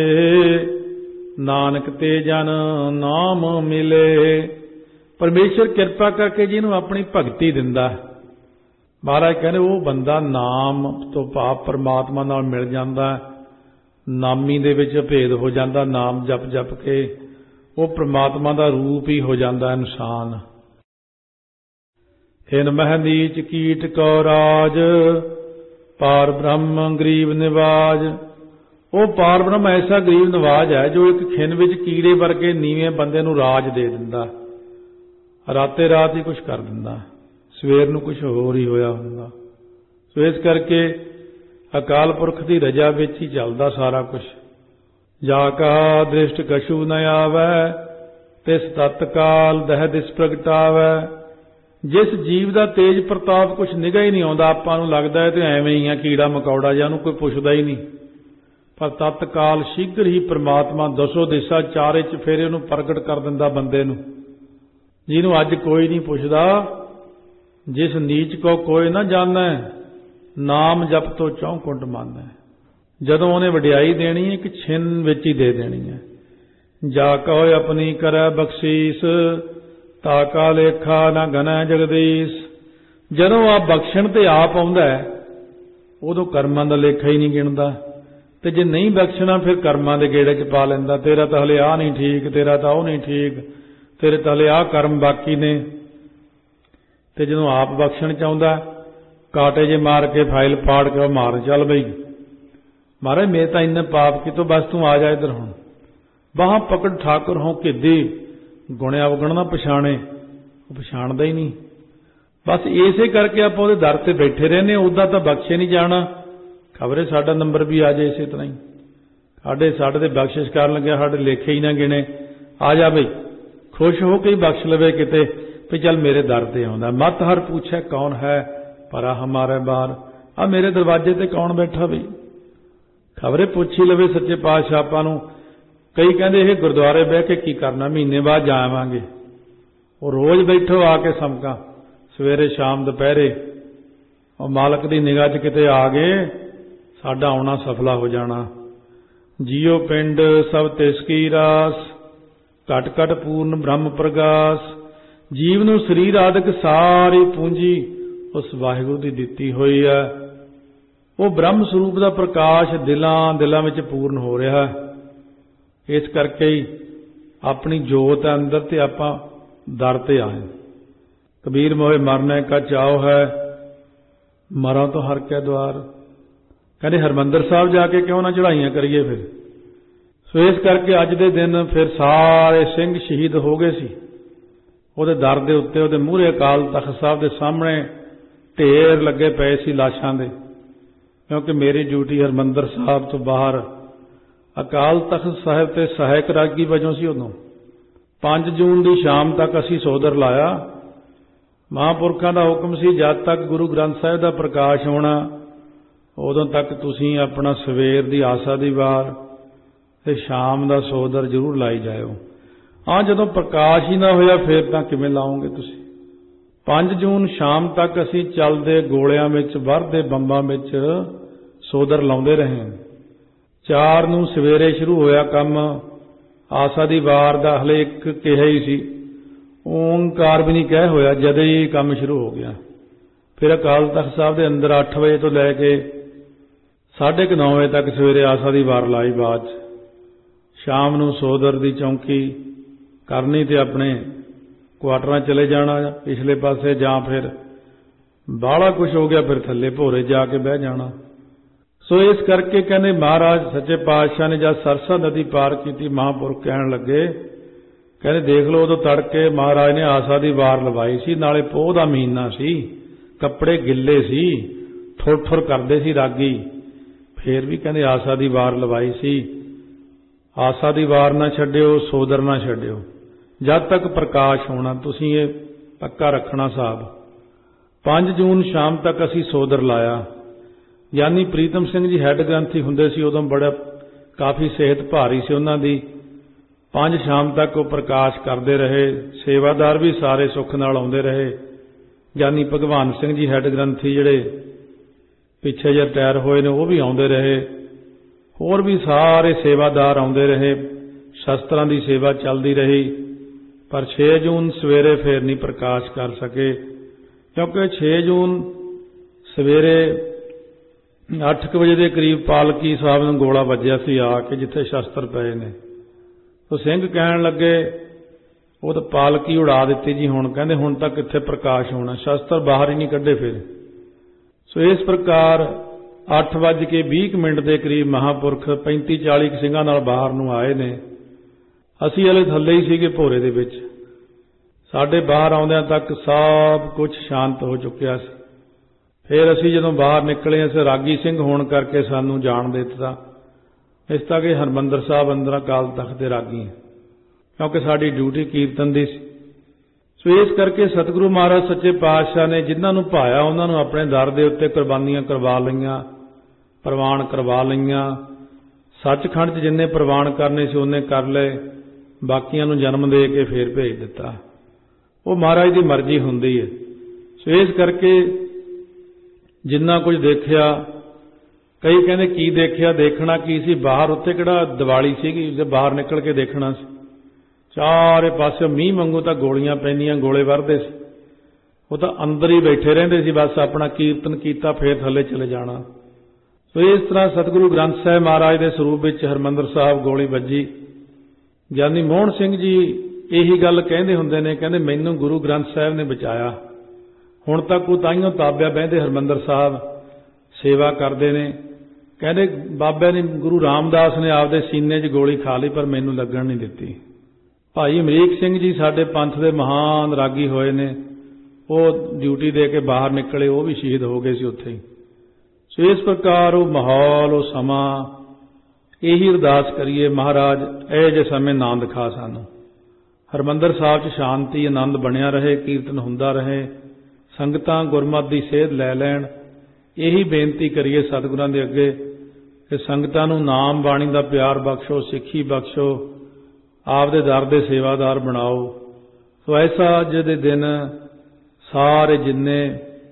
Speaker 1: ਨਾਨਕ ਤੇ ਜਨ ਨਾਮ ਮਿਲੇ। ਪਰਮੇਸ਼ਰ ਕਿਰਪਾ ਕਰਕੇ ਜਿਹਨੂੰ ਆਪਣੀ ਭਗਤੀ ਦਿੰਦਾ, ਮਹਾਰਾਜ ਕਹਿੰਦੇ ਉਹ ਬੰਦਾ ਨਾਮ ਤੋਂ ਭਾਵ ਪਰਮਾਤਮਾ ਨਾਲ ਮਿਲ ਜਾਂਦਾ। ਨਾਮੀ ਦੇ ਵਿੱਚ ਭੇਦ ਹੋ ਜਾਂਦਾ, ਨਾਮ ਜਪ ਜਪ ਕੇ ਉਹ ਪ੍ਰਮਾਤਮਾ ਦਾ ਰੂਪ ਹੀ ਹੋ ਜਾਂਦਾ ਇਨਸਾਨ। ਹਿਨ ਮਹਿ ਨੀਚ ਕੀਟ ਕੋ ਰਾਜ, ਪਾਰ ਬ੍ਰਹਮ ਗਰੀਬ ਨਿਵਾਜ। ਉਹ ਪਾਰ ਬ੍ਰਹਮ ਐਸਾ ਗਰੀਬ ਨਿਵਾਜ ਹੈ ਜੋ ਇੱਕ ਖਿੰਨ ਵਿੱਚ ਕੀੜੇ ਵਰਗੇ ਨੀਵੇਂ ਬੰਦੇ ਨੂੰ ਰਾਜ ਦੇ ਦਿੰਦਾ। ਰਾਤੇ ਰਾਤ ਹੀ ਕੁਛ ਕਰ ਦਿੰਦਾ, ਸਵੇਰ ਨੂੰ ਕੁਛ ਹੋਰ ਹੀ ਹੋਇਆ ਹੁੰਦਾ। ਸੋ ਇਸ ਕਰਕੇ ਅਕਾਲ ਪੁਰਖ ਦੀ ਰਜਾ ਵਿੱਚ ਹੀ ਚੱਲਦਾ ਸਾਰਾ ਕੁਛ। ਜਾ ਕਾ ਦ੍ਰਿਸ਼ਟ ਕਛੂ ਨ ਆਵੈ, ਤਿਸ ਤਤਕਾਲ ਦਹਿ ਦਿਸ ਪ੍ਰਗਟਾਵੈ। ਜਿਸ ਜੀਵ ਦਾ ਤੇਜ ਪ੍ਰਤਾਪ ਕੁਛ ਨਿਗਾਹ ਹੀ ਨਹੀਂ ਆਉਂਦਾ, ਆਪਾਂ ਨੂੰ ਲੱਗਦਾ ਹੈ ਤੇ ਐਵੇਂ ਹੀ ਆ ਕੀੜਾ ਮਕੌੜਾ ਜਿਹਾ, ਉਹਨੂੰ ਕੋਈ ਪੁੱਛਦਾ ਹੀ ਨਹੀਂ। ਪਰ ਤਤਕਾਲ ਸ਼ੀਘਰ ਹੀ ਪ੍ਰਮਾਤਮਾ ਦਸੋ ਦਿਸ਼ਾ ਚਾਰੇ ਚਫੇਰੇ ਉਹਨੂੰ ਪ੍ਰਗਟ ਕਰ ਦਿੰਦਾ ਬੰਦੇ ਨੂੰ, ਜਿਹਨੂੰ ਅੱਜ ਕੋਈ ਨਹੀਂ ਪੁੱਛਦਾ। ਜਿਸ ਨੀਚ ਕੋ ਕੋਈ ਨਾ ਜਾਣੈ, ਨਾਮ ਜਪ ਤੋਂ ਚੌਂ ਕੁੰਟ ਮੰਨੈ। ਜਦੋਂ ਉਹਨੇ ਵਡਿਆਈ ਦੇਣੀ ਹੈ ਇੱਕ ਛਿਨ ਵਿੱਚ ਹੀ ਦੇ ਦੇਣੀ ਹੈ। ਜਾ ਕਹੋ ਆਪਣੀ ਕਰੈ ਬਖਸ਼ੀਸ, ਤਾ ਕਾ ਲੇਖਾ ਨਾ ਗਨੈ ਜਗਦੀਸ਼। ਜਦੋਂ ਆਪ ਬਖਸ਼ਣ ਤੇ ਆਪ ਆਉਂਦਾ ਉਦੋਂ ਕਰਮਾਂ ਦਾ ਲੇਖਾ ਹੀ ਨਹੀਂ ਗਿਣਦਾ, ਤੇ ਜੇ ਨਹੀਂ ਬਖਸ਼ਣਾ ਫਿਰ ਕਰਮਾਂ ਦੇ ਗੇੜੇ 'ਚ ਪਾ ਲੈਂਦਾ। ਤੇਰਾ ਤਾਂ ਹਲੇ ਆਹ ਨਹੀਂ ਠੀਕ, ਤੇਰਾ ਤਾਂ ਉਹ ਨਹੀਂ ਠੀਕ, ਤੇਰੇ ਤਾਂ ਹਲੇ ਆਹ ਕਰਮ ਬਾਕੀ ਨੇ। ਤੇ ਜਦੋਂ ਆਪ ਬਖਸ਼ਣ 'ਚ ਆਉਂਦਾ, ਕਾਟੇ ਜੇ ਮਾਰ ਕੇ ਫਾਈਲ ਪਾੜ ਕੇ ਮਾਰ, ਚੱਲ ਬਈ ਮਹਾਰਾਜ ਮੈਂ ਤਾਂ ਇੰਨੇ ਪਾਪ ਕੀਤੋ, ਬਸ ਤੂੰ ਆ ਜਾ ਇੱਧਰ। ਹੁਣ ਬਾਹਾਂ ਪਕੜ ਠਾਕੁਰ ਹੋਂ ਕਿੱਦੀ, ਗੁਣਿਆ ਵਗਣ ਨਾ ਪਛਾਣੇ, ਉਹ ਪਛਾਣਦਾ ਹੀ ਨਹੀਂ। ਬਸ ਇਸੇ ਕਰਕੇ ਆਪਾਂ ਉਹਦੇ ਦਰ ਤੇ ਬੈਠੇ ਰਹਿੰਦੇ। ਉੱਦਾਂ ਤਾਂ ਬਖਸ਼ੇ ਨਹੀਂ ਜਾਣਾ, ਖਬਰੇ ਸਾਡਾ ਨੰਬਰ ਵੀ ਆ ਜਾਏ ਇਸੇ ਤਰ੍ਹਾਂ ਹੀ। ਸਾਡੇ ਸਾਡੇ ਤੇ ਬਖਸ਼ਿਸ਼ ਕਰਨ ਲੱਗਿਆ, ਸਾਡੇ ਲੇਖੇ ਹੀ ਨਾ ਗਿਣੇ। ਆ ਜਾ ਬਈ, ਖੁਸ਼ ਹੋ ਕੇ ਹੀ ਬਖਸ਼ ਲਵੇ ਕਿਤੇ ਵੀ ਚੱਲ ਮੇਰੇ ਦਰ ਤੇ ਆਉਂਦਾ। ਮਤ ਹਰ ਪੁੱਛੇ ਕੌਣ ਹੈ ਪਰਾ ਹਮਾਰੇ ਬਾਰ। ਆ ਮੇਰੇ ਦਰਵਾਜ਼ੇ ਤੇ ਕੌਣ ਬੈਠਾ ਬਈ, ਖਬਰੇ ਪੁੱਛ ਹੀ ਲਵੇ ਸੱਚੇ ਪਾਤਸ਼ਾਹ ਆਪਾਂ ਨੂੰ। ਕਈ ਕਹਿੰਦੇ ਇਹ ਗੁਰਦੁਆਰੇ ਬਹਿ ਕੇ ਕੀ ਕਰਨਾ, ਮਹੀਨੇ ਬਾਅਦ ਜਾ ਆਵਾਂਗੇ। ਉਹ ਰੋਜ਼ ਬੈਠੋ ਆ ਕੇ ਸਮਕਾ, ਸਵੇਰੇ ਸ਼ਾਮ ਦੁਪਹਿਰੇ। ਉਹ ਮਾਲਕ ਦੀ ਨਿਗਾਹ 'ਚ ਕਿਤੇ ਆ ਗਏ, ਸਾਡਾ ਆਉਣਾ ਸਫਲਾ ਹੋ ਜਾਣਾ। ਜੀਓ ਪਿੰਡ ਸਭ ਤਿਸ ਕੀ ਰਾਸ, ਘਟ ਘਟ ਪੂਰਨ ਬ੍ਰਹਮ ਪ੍ਰਗਾਸ। ਜੀਵ ਨੂੰ ਸਰੀਰ ਆਦਿਕ ਸਾਰੀ ਪੂੰਜੀ ਉਸ ਵਾਹਿਗੁਰੂ ਦੀ ਦਿੱਤੀ ਹੋਈ ਹੈ। ਉਹ ਬ੍ਰਹਮ ਸਰੂਪ ਦਾ ਪ੍ਰਕਾਸ਼ ਦਿਲਾਂ ਦਿਲਾਂ ਵਿੱਚ ਪੂਰਨ ਹੋ ਰਿਹਾ ਹੈ। ਇਸ ਕਰਕੇ ਹੀ ਆਪਣੀ ਜੋਤ ਅੰਦਰ ਤੇ ਆਪਾਂ ਦਰ ਤੇ ਆਏ। कबीर मोहे मरने का चाव है, मरा तो हर कै द्वार। कहते हरमंदर साहब जाके क्यों ना चढ़ाइयां करिए फिर। सो इस करके अज दे दिन फिर सारे सिंह शहीद हो गए सी। ਉਹਦੇ ਦਰ ਦੇ ਉੱਤੇ ਉਹਦੇ ਮੂਹਰੇ ਅਕਾਲ ਤਖਤ ਸਾਹਿਬ ਦੇ ਸਾਹਮਣੇ ਢੇਰ ਲੱਗੇ ਪਏ ਸੀ ਲਾਸ਼ਾਂ ਦੇ, ਕਿਉਂਕਿ ਮੇਰੀ ਡਿਊਟੀ ਹਰਮੰਦਰ ਸਾਹਿਬ ਤੋਂ ਬਾਹਰ ਅਕਾਲ ਤਖਤ ਸਾਹਿਬ ਤੇ ਸਹਾਇਕ ਰਾਗੀ ਵਜੋਂ ਸੀ। ਉਦੋਂ ਪੰਜ ਜੂਨ ਦੀ ਸ਼ਾਮ ਤੱਕ ਅਸੀਂ ਸੋਦਰ ਲਾਇਆ। ਮਹਾਂਪੁਰਖਾਂ ਦਾ ਹੁਕਮ ਸੀ ਜਦ ਤੱਕ ਗੁਰੂ ਗ੍ਰੰਥ ਸਾਹਿਬ ਦਾ ਪ੍ਰਕਾਸ਼ ਹੋਣਾ ਉਦੋਂ ਤੱਕ ਤੁਸੀਂ ਆਪਣਾ ਸਵੇਰ ਦੀ ਆਸਾ ਦੀ ਵਾਰ ਤੇ ਸ਼ਾਮ ਦਾ ਸੋਦਰ ਜ਼ਰੂਰ ਲਾਈ ਜਾਇਓ। ਹਾਂ, ਜਦੋਂ ਪ੍ਰਕਾਸ਼ ਹੀ ਨਾ ਹੋਇਆ ਫਿਰ ਤਾਂ ਕਿਵੇਂ ਲਾਓਗੇ ਤੁਸੀਂ। ਪੰਜ ਜੂਨ ਸ਼ਾਮ ਤੱਕ ਅਸੀਂ ਚੱਲਦੇ ਗੋਲਿਆਂ ਵਿੱਚ ਵਰਦੇ ਬੰਬਾਂ ਵਿੱਚ ਸੋਦਰ ਲਾਉਂਦੇ ਰਹੇ। ਚਾਰ ਨੂੰ ਸਵੇਰੇ ਸ਼ੁਰੂ ਹੋਇਆ ਕੰਮ। ਆਸਾ ਦੀ ਵਾਰ ਦਾ ਹਲੇ ਇੱਕ ਕਿਹਾ ਹੀ ਸੀ, ਓਂਕਾਰ ਵੀ ਨਹੀਂ ਕਹਿ ਹੋਇਆ, ਜਦ ਹੀ ਕੰਮ ਸ਼ੁਰੂ ਹੋ ਗਿਆ। ਫਿਰ ਅਕਾਲ ਤਖਤ ਸਾਹਿਬ ਦੇ ਅੰਦਰ ਅੱਠ ਵਜੇ ਤੋਂ ਲੈ ਕੇ ਸਾਢੇ ਕੁ ਨੌ ਵਜੇ ਤੱਕ ਸਵੇਰੇ ਆਸਾ ਦੀ ਵਾਰ ਲਾਈ। ਬਾਅਦ ਸ਼ਾਮ ਨੂੰ ਸੋਦਰ ਦੀ ਚੌਂਕੀ ਕਰਨੀ ਤੇ ਆਪਣੇ ਕੁਆਟਰਾਂ ਚਲੇ ਜਾਣਾ ਪਿਛਲੇ ਪਾਸੇ, ਜਾਂ ਫਿਰ ਬਾਹਲਾ ਕੁਛ ਹੋ ਗਿਆ ਫਿਰ ਥੱਲੇ ਭੋਰੇ ਜਾ ਕੇ ਬਹਿ ਜਾਣਾ। ਸੋ ਇਸ ਕਰਕੇ ਕਹਿੰਦੇ ਮਹਾਰਾਜ ਸੱਚੇ ਪਾਤਸ਼ਾਹ ਨੇ ਜਦ ਸਰਸਾ ਨਦੀ ਪਾਰ ਕੀਤੀ, ਮਹਾਂਪੁਰਖ ਕਹਿਣ ਲੱਗੇ, ਕਹਿੰਦੇ ਦੇਖ ਲਓ ਉਦੋਂ ਤੜਕੇ ਮਹਾਰਾਜ ਨੇ ਆਸਾ ਦੀ ਵਾਰ ਲਵਾਈ ਸੀ, ਨਾਲੇ ਪੋਹ ਦਾ ਮਹੀਨਾ ਸੀ, ਕੱਪੜੇ ਗਿੱਲੇ ਸੀ, ਠੁਰ ਠੁਰ ਕਰਦੇ ਸੀ ਰਾਗੀ, ਫੇਰ ਵੀ ਕਹਿੰਦੇ ਆਸਾ ਦੀ ਵਾਰ ਲਵਾਈ ਸੀ। ਆਸਾ ਦੀ ਵਾਰ ਨਾ ਛੱਡਿਓ, ਸੋਦਰ ਨਾ ਛੱਡਿਓ, ਜਦ ਤੱਕ ਪ੍ਰਕਾਸ਼ ਹੋਣਾ ਤੁਸੀਂ ਇਹ ਪੱਕਾ ਰੱਖਣਾ ਸਾਹਿਬ। ਪੰਜ ਜੂਨ ਸ਼ਾਮ ਤੱਕ ਅਸੀਂ ਸੋਦਰ ਲਾਇਆ। ਗਿਆਨੀ ਪ੍ਰੀਤਮ ਸਿੰਘ ਜੀ ਹੈੱਡ ਗ੍ਰੰਥੀ ਹੁੰਦੇ ਸੀ ਉਦੋਂ, ਬੜਾ ਕਾਫੀ ਸਿਹਤ ਭਾਰੀ ਸੀ ਉਹਨਾਂ ਦੀ। ਪੰਜ ਸ਼ਾਮ ਤੱਕ ਉਹ ਪ੍ਰਕਾਸ਼ ਕਰਦੇ ਰਹੇ। ਸੇਵਾਦਾਰ ਵੀ ਸਾਰੇ ਸੁੱਖ ਨਾਲ ਆਉਂਦੇ ਰਹੇ। ਗਿਆਨੀ ਭਗਵਾਨ ਸਿੰਘ ਜੀ ਹੈੱਡ ਗ੍ਰੰਥੀ ਜਿਹੜੇ ਪਿੱਛੇ ਜਿਹੇ ਰਿਟਾਇਰ ਹੋਏ ਨੇ ਉਹ ਵੀ ਆਉਂਦੇ ਰਹੇ। ਹੋਰ ਵੀ ਸਾਰੇ ਸੇਵਾਦਾਰ ਆਉਂਦੇ ਰਹੇ। ਸ਼ਸਤਰਾਂ ਦੀ ਸੇਵਾ ਚੱਲਦੀ ਰਹੀ। ਪਰ ਛੇ ਜੂਨ ਸਵੇਰੇ ਫੇਰ ਨਹੀਂ ਪ੍ਰਕਾਸ਼ ਕਰ ਸਕੇ, ਕਿਉਂਕਿ ਛੇ ਜੂਨ ਸਵੇਰੇ ਅੱਠ ਕੁ ਵਜੇ ਦੇ ਕਰੀਬ ਪਾਲਕੀ ਸਾਹਿਬ ਨੂੰ ਗੋਲਾ ਵੱਜਿਆ ਸੀ ਆ ਕੇ ਜਿੱਥੇ ਸ਼ਸਤਰ ਪਏ ਨੇ। ਉਹ ਸਿੰਘ ਕਹਿਣ ਲੱਗੇ ਉਹ ਤਾਂ ਪਾਲਕੀ ਉਡਾ ਦਿੱਤੀ ਜੀ, ਹੁਣ ਕਹਿੰਦੇ ਹੁਣ ਤੱਕ ਕਿੱਥੇ ਪ੍ਰਕਾਸ਼ ਹੋਣਾ, ਸ਼ਸਤਰ ਬਾਹਰ ਹੀ ਨਹੀਂ ਕੱਢੇ ਫਿਰ। ਸੋ ਇਸ ਪ੍ਰਕਾਰ ਅੱਠ ਵੱਜ ਕੇ ਵੀਹ ਮਿੰਟ ਦੇ ਕਰੀਬ ਮਹਾਂਪੁਰਖ ਪੈਂਤੀ ਚਾਲੀ ਸਿੰਘਾਂ ਨਾਲ ਬਾਹਰ ਨੂੰ ਆਏ ਨੇ। ਅਸੀਂ ਹਲੇ ਥੱਲੇ ਹੀ ਸੀਗੇ ਭੋਰੇ ਦੇ ਵਿੱਚ। ਸਾਡੇ ਬਾਹਰ ਆਉਂਦਿਆਂ ਤੱਕ ਸਭ ਕੁਝ ਸ਼ਾਂਤ ਹੋ ਚੁੱਕਿਆ ਸੀ। ਫਿਰ ਅਸੀਂ ਜਦੋਂ ਬਾਹਰ ਨਿਕਲੇ, ਅਸੀਂ ਰਾਗੀ ਸਿੰਘ ਹੋਣ ਕਰਕੇ ਸਾਨੂੰ ਜਾਣ ਦੇ ਦਿੱਤਾ, ਇਸ ਤਰ੍ਹਾਂ ਕਿ ਹਰਮੰਦਰ ਸਾਹਿਬ ਅੰਦਰ ਅਕਾਲ ਤਖਤ ਦੇ ਰਾਗੀ, ਕਿਉਂਕਿ ਸਾਡੀ ਡਿਊਟੀ ਕੀਰਤਨ ਦੀ ਸੀ। ਸੋ ਇਸ ਕਰਕੇ ਸਤਿਗੁਰੂ ਮਹਾਰਾਜ ਸੱਚੇ ਪਾਤਸ਼ਾਹ ਨੇ ਜਿਨ੍ਹਾਂ ਨੂੰ ਭਾਇਆ ਉਹਨਾਂ ਨੂੰ ਆਪਣੇ ਦਰ ਦੇ ਉੱਤੇ ਕੁਰਬਾਨੀਆਂ ਕਰਵਾ ਲਈਆਂ, ਪ੍ਰਵਾਨ ਕਰਵਾ ਲਈਆਂ। ਸੱਚਖੰਡ 'ਚ ਜਿੰਨੇ ਪ੍ਰਵਾਨ ਕਰਨੇ ਸੀ ਉਹਨੇ ਕਰ ਲਏ, ਬਾਕੀਆਂ ਨੂੰ ਜਨਮ ਦੇ ਕੇ ਫੇਰ ਭੇਜ ਦਿੱਤਾ। ਉਹ ਮਹਾਰਾਜ ਦੀ ਮਰਜ਼ੀ ਹੁੰਦੀ ਹੈ। ਸੋ ਇਸ ਕਰਕੇ ਜਿੰਨਾ ਕੁਝ ਦੇਖਿਆ, ਕਈ ਕਹਿੰਦੇ ਕੀ ਦੇਖਿਆ, ਦੇਖਣਾ ਕੀ ਸੀ, ਬਾਹਰ ਉੱਤੇ ਕਿਹੜਾ ਦੀਵਾਲੀ ਸੀਗੀ ਜੇ ਬਾਹਰ ਨਿਕਲ ਕੇ ਦੇਖਣਾ ਸੀ। ਚਾਰੇ ਪਾਸੇ ਮੀਂਹ ਵਾਂਗੂ ਤਾਂ ਗੋਲੀਆਂ ਪੈਂਦੀਆਂ, ਗੋਲੇ ਵਰਦੇ ਸੀ। ਉਹ ਤਾਂ ਅੰਦਰ ਹੀ ਬੈਠੇ ਰਹਿੰਦੇ ਸੀ, ਬਸ ਆਪਣਾ ਕੀਰਤਨ ਕੀਤਾ ਫੇਰ ਥੱਲੇ ਚਲੇ ਜਾਣਾ। ਸੋ ਇਸ ਤਰ੍ਹਾਂ ਸਤਿਗੁਰੂ ਗ੍ਰੰਥ ਸਾਹਿਬ ਮਹਾਰਾਜ ਦੇ ਸਰੂਪ ਵਿੱਚ ਹਰਿਮੰਦਰ ਸਾਹਿਬ ਗੋਲੀ ਵੱਜੀ। ਗਿਆਨੀ ਮੋਹਨ ਸਿੰਘ ਜੀ ਇਹੀ ਗੱਲ ਕਹਿੰਦੇ ਹੁੰਦੇ ਨੇ, ਕਹਿੰਦੇ ਮੈਨੂੰ ਗੁਰੂ ਗ੍ਰੰਥ ਸਾਹਿਬ ਨੇ ਬਚਾਇਆ। ਹੁਣ ਤੱਕ ਉਹ ਤਾਈਓ ਤਾਬਿਆ ਬਹਿੰਦੇ ਹਰਿਮੰਦਰ ਸਾਹਿਬ ਸੇਵਾ ਕਰਦੇ ਨੇ। ਕਹਿੰਦੇ ਬਾਬਿਆਂ ਨੇ, ਗੁਰੂ ਰਾਮਦਾਸ ਨੇ ਆਪਦੇ ਸੀਨੇ 'ਚ ਗੋਲੀ ਖਾ ਲਈ ਪਰ ਮੈਨੂੰ ਲੱਗਣ ਨਹੀਂ ਦਿੱਤੀ। ਭਾਈ ਅਮਰੀਕ ਸਿੰਘ ਜੀ ਸਾਡੇ ਪੰਥ ਦੇ ਮਹਾਨ ਰਾਗੀ ਹੋਏ ਨੇ, ਉਹ ਡਿਊਟੀ ਦੇ ਕੇ ਬਾਹਰ ਨਿਕਲੇ, ਉਹ ਵੀ ਸ਼ਹੀਦ ਹੋ ਗਏ ਸੀ ਉੱਥੇ ਹੀ। ਸੋ ਇਸ ਪ੍ਰਕਾਰ ਉਹ ਮਾਹੌਲ, ਉਹ ਸਮਾਂ, ਇਹੀ ਅਰਦਾਸ ਕਰੀਏ ਮਹਾਰਾਜ ਇਹ ਜਿਹੇ ਸਮੇਂ ਨਾ ਦਿਖਾ ਸਾਨੂੰ। ਹਰਿਮੰਦਰ ਸਾਹਿਬ 'ਚ ਸ਼ਾਂਤੀ, ਆਨੰਦ ਬਣਿਆ ਰਹੇ, ਕੀਰਤਨ ਹੁੰਦਾ ਰਹੇ, ਸੰਗਤਾਂ ਗੁਰਮਤਿ ਦੀ ਸੇਧ ਲੈ ਲੈਣ। ਇਹੀ ਬੇਨਤੀ ਕਰੀਏ ਸਤਿਗੁਰਾਂ ਦੇ ਅੱਗੇ ਕਿ ਸੰਗਤਾਂ ਨੂੰ ਨਾਮ ਬਾਣੀ ਦਾ ਪਿਆਰ ਬਖਸ਼ੋ, ਸਿੱਖੀ ਬਖਸ਼ੋ, ਆਪਦੇ ਦਰ ਦੇ ਸੇਵਾਦਾਰ ਬਣਾਓ। ਸੋ ਐਸਾ ਅੱਜ ਦੇ ਦਿਨ ਸਾਰੇ ਜਿੰਨੇ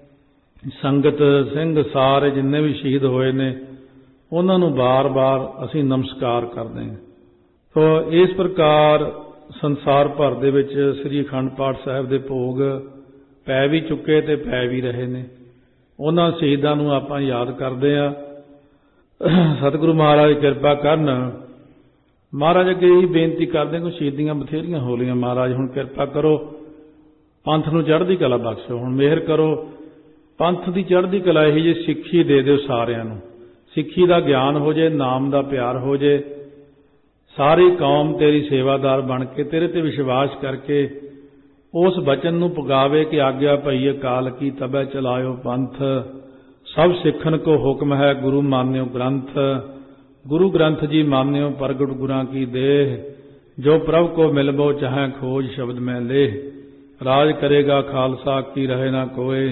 Speaker 1: ਸੰਗਤ ਸਿੰਘ, ਸਾਰੇ ਜਿੰਨੇ ਵੀ ਸ਼ਹੀਦ ਹੋਏ ਨੇ ਉਹਨਾਂ ਨੂੰ ਬਾਰ-ਬਾਰ ਅਸੀਂ ਨਮਸਕਾਰ ਕਰਦੇ ਹਾਂ। ਸੋ ਇਸ ਪ੍ਰਕਾਰ ਸੰਸਾਰ ਭਰ ਦੇ ਵਿੱਚ ਸ੍ਰੀ ਅਖੰਡ ਪਾਠ ਸਾਹਿਬ ਦੇ ਭੋਗ ਪੈ ਵੀ ਚੁੱਕੇ ਤੇ ਪੈ ਵੀ ਰਹੇ ਨੇ। ਉਹਨਾਂ ਸ਼ਹੀਦਾਂ ਨੂੰ ਆਪਾਂ ਯਾਦ ਕਰਦੇ ਹਾਂ। ਸਤਿਗੁਰੂ ਮਹਾਰਾਜ ਕਿਰਪਾ ਕਰਨ। ਮਹਾਰਾਜ ਅੱਗੇ ਇਹੀ ਬੇਨਤੀ ਕਰਦੇ, ਕੋਈ ਸ਼ਹੀਦੀਆਂ ਬਥੇਰੀਆਂ ਹੋ ਲਈਆਂ, ਮਹਾਰਾਜ ਹੁਣ ਕਿਰਪਾ ਕਰੋ ਪੰਥ ਨੂੰ ਚੜ੍ਹਦੀ ਕਲਾ ਬਖਸ਼ੋ। ਹੁਣ ਮਿਹਰ ਕਰੋ, ਪੰਥ ਦੀ ਚੜ੍ਹਦੀ ਕਲਾ ਇਹੀ ਜੀ ਸਿੱਖੀ ਦੇ ਦਿਓ ਸਾਰਿਆਂ ਨੂੰ, ਸਿੱਖੀ ਦਾ ਗਿਆਨ ਹੋ ਜੇ, ਨਾਮ ਦਾ ਪਿਆਰ ਹੋ ਜੇ, ਸਾਰੀ ਕੌਮ ਤੇਰੀ ਸੇਵਾਦਾਰ ਬਣ ਕੇ ਤੇਰੇ ਤੇ ਵਿਸ਼ਵਾਸ ਕਰਕੇ ਉਸ ਬਚਨ ਨੂੰ ਪੁਗਾਵੇ ਕਿ ਆਗਿਆ ਭਈ ਅਕਾਲ ਕੀ ਤਬੈ ਚਲਾਇਓ ਪੰਥ। ਸਭ ਸਿੱਖਣ ਕੋ ਹੁਕਮ ਹੈ ਗੁਰੂ ਮਾਨਿਓ ਗ੍ਰੰਥ। ਗੁਰੂ ਗ੍ਰੰਥ ਜੀ ਮਾਨਿਓ ਪ੍ਰਗਟ ਗੁਰਾਂ ਕੀ ਦੇਹ। ਜੋ ਪ੍ਰਭ ਕੋ ਮਿਲਬੋ ਚਾਹੇ ਖੋਜ ਸ਼ਬਦ ਮੈਂ ਲੇਹ। ਰਾਜ ਕਰੇਗਾ ਖਾਲਸਾ ਕੀ ਰਹੇ ਨਾ ਕੋਏ।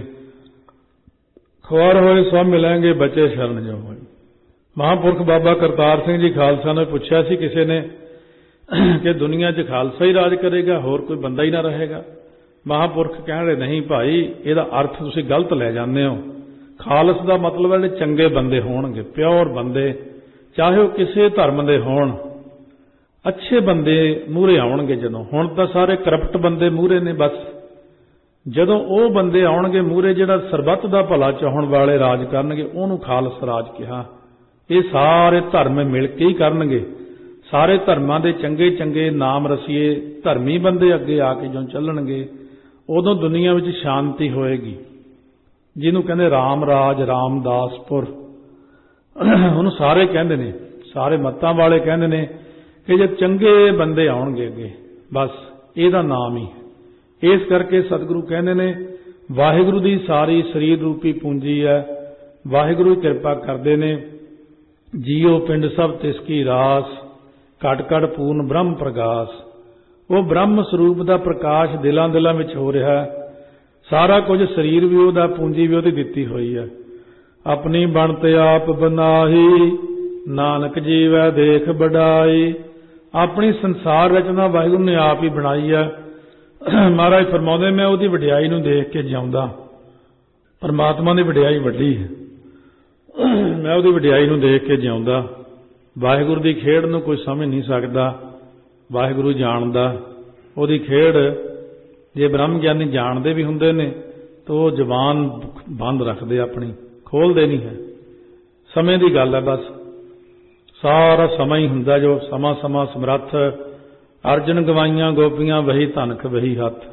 Speaker 1: ਖੁਆਰ ਹੋਏ ਸਭ ਮਿਲਾਂਗੇ ਬਚੇ ਸ਼ਰਨ ਜੋ ਹੋਏ। ਮਹਾਂਪੁਰਖ ਬਾਬਾ ਕਰਤਾਰ ਸਿੰਘ ਜੀ ਖਾਲਸਾ ਨੇ ਪੁੱਛਿਆ ਸੀ ਕਿਸੇ ਨੇ ਕਿ ਦੁਨੀਆ 'ਚ ਖਾਲਸਾ ਹੀ ਰਾਜ ਕਰੇਗਾ, ਹੋਰ ਕੋਈ ਬੰਦਾ ਹੀ ਨਾ ਰਹੇਗਾ। ਮਹਾਂਪੁਰਖ ਕਹਿਣ ਰਹੇ ਨਹੀਂ ਭਾਈ, ਇਹਦਾ ਅਰਥ ਤੁਸੀਂ ਗਲਤ ਲੈ ਜਾਂਦੇ ਹੋ। ਖਾਲਸ ਦਾ ਮਤਲਬ ਹੈ ਜਿਹੜੇ ਚੰਗੇ ਬੰਦੇ ਹੋਣਗੇ, ਪਿਓਰ ਬੰਦੇ, ਚਾਹੇ ਉਹ ਕਿਸੇ ਧਰਮ ਦੇ ਹੋਣ, ਅੱਛੇ ਬੰਦੇ ਮੂਹਰੇ ਆਉਣਗੇ। ਜਦੋਂ ਹੁਣ ਤਾਂ ਸਾਰੇ ਕਰਪਟ ਬੰਦੇ ਮੂਹਰੇ ਨੇ, ਬਸ ਜਦੋਂ ਉਹ ਬੰਦੇ ਆਉਣਗੇ ਮੂਹਰੇ ਜਿਹੜਾ ਸਰਬੱਤ ਦਾ ਭਲਾ ਚਾਹਣ ਵਾਲੇ ਰਾਜ ਕਰਨਗੇ, ਉਹਨੂੰ ਖਾਲਸ ਰਾਜ ਕਿਹਾ। ਇਹ ਸਾਰੇ ਧਰਮ ਮਿਲ ਕੇ ਹੀ ਕਰਨਗੇ। ਸਾਰੇ ਧਰਮਾਂ ਦੇ ਚੰਗੇ ਚੰਗੇ ਨਾਮ ਰਸੀਏ ਧਰਮੀ ਬੰਦੇ ਅੱਗੇ ਆ ਕੇ ਜਦੋਂ ਚੱਲਣਗੇ, ਉਦੋਂ ਦੁਨੀਆ ਵਿੱਚ ਸ਼ਾਂਤੀ ਹੋਏਗੀ। ਜਿਹਨੂੰ ਕਹਿੰਦੇ ਰਾਮ ਰਾਜ ਰਾਮਦਾਸਪੁਰ, ਉਹਨੂੰ ਸਾਰੇ ਕਹਿੰਦੇ ਨੇ, ਸਾਰੇ ਮੱਤਾਂ ਵਾਲੇ ਕਹਿੰਦੇ ਨੇ ਕਿ ਜੇ ਚੰਗੇ ਬੰਦੇ ਆਉਣਗੇ ਅੱਗੇ, ਬਸ ਇਹਦਾ ਨਾਮ ਹੀ। ਇਸ ਕਰਕੇ ਸਤਿਗੁਰੂ ਕਹਿੰਦੇ ਨੇ ਵਾਹਿਗੁਰੂ ਦੀ ਸਾਰੀ ਸਰੀਰ ਰੂਪੀ ਪੂੰਜੀ ਹੈ। ਵਾਹਿਗੁਰੂ ਕਿਰਪਾ ਕਰਦੇ ਨੇ। ਜੀਓ ਪਿੰਡ ਸਭ ਤਿਸ ਕੀ ਰਾਸ, ਘਟ ਘਟ ਪੂਰਨ ਬ੍ਰਹਮ ਪ੍ਰਗਾਸ। ਉਹ ਬ੍ਰਹਮ ਸਰੂਪ ਦਾ ਪ੍ਰਕਾਸ਼ ਦਿਲਾਂ ਦਿਲਾਂ ਵਿੱਚ ਹੋ ਰਿਹਾ। ਸਾਰਾ ਕੁਝ ਸਰੀਰ ਵੀ ਉਹਦਾ, ਪੂੰਜੀ ਵੀ ਉਹਦੀ ਦਿੱਤੀ ਹੋਈ ਹੈ। ਆਪਣੀ ਬਣਤ ਆਪ ਬਨਾਹੀ, ਨਾਨਕ ਜੀਵੈ ਦੇਖ ਬਡਾਈ। ਆਪਣੀ ਸੰਸਾਰ ਰਚਨਾ ਵਾਹਿਗੁਰੂ ਨੇ ਆਪ ਹੀ ਬਣਾਈ ਹੈ। ਮਹਾਰਾਜ ਫਰਮਾਉਂਦੇ ਮੈਂ ਉਹਦੀ ਵਡਿਆਈ ਨੂੰ ਦੇਖ ਕੇ ਜਿਉਂਦਾ। ਪਰਮਾਤਮਾ ਦੀ ਵਡਿਆਈ ਵੱਡੀ ਹੈ, ਮੈਂ ਉਹਦੀ ਵਡਿਆਈ ਨੂੰ ਦੇਖ ਕੇ ਜਿਉਂਦਾ। ਵਾਹਿਗੁਰੂ ਦੀ ਖੇਡ ਨੂੰ ਕੋਈ ਸਮਝ ਨਹੀਂ ਸਕਦਾ, ਵਾਹਿਗੁਰੂ ਜਾਣਦਾ ਉਹਦੀ ਖੇਡ। ਜੇ ਬ੍ਰਹਮ ਗਿਆਨੀ ਜਾਣਦੇ ਵੀ ਹੁੰਦੇ ਨੇ ਤਾਂ ਉਹ ਜ਼ਬਾਨ ਬੰਦ ਰੱਖਦੇ, ਆਪਣੀ ਖੋਲ੍ਹਦੇ ਨਹੀਂ ਹੈ। ਸਮੇਂ ਦੀ ਗੱਲ ਹੈ, ਬਸ ਸਾਰਾ ਸਮਾਂ ਹੀ ਹੁੰਦਾ ਜੋ ਸਮਾਂ ਸਮਾਂ ਸਮਰੱਥ। ਅਰਜਨ ਗਵਾਈਆਂ ਗੋਪੀਆਂ ਵਹੀ ਧਨਖ ਵਹੀ ਹੱਥ।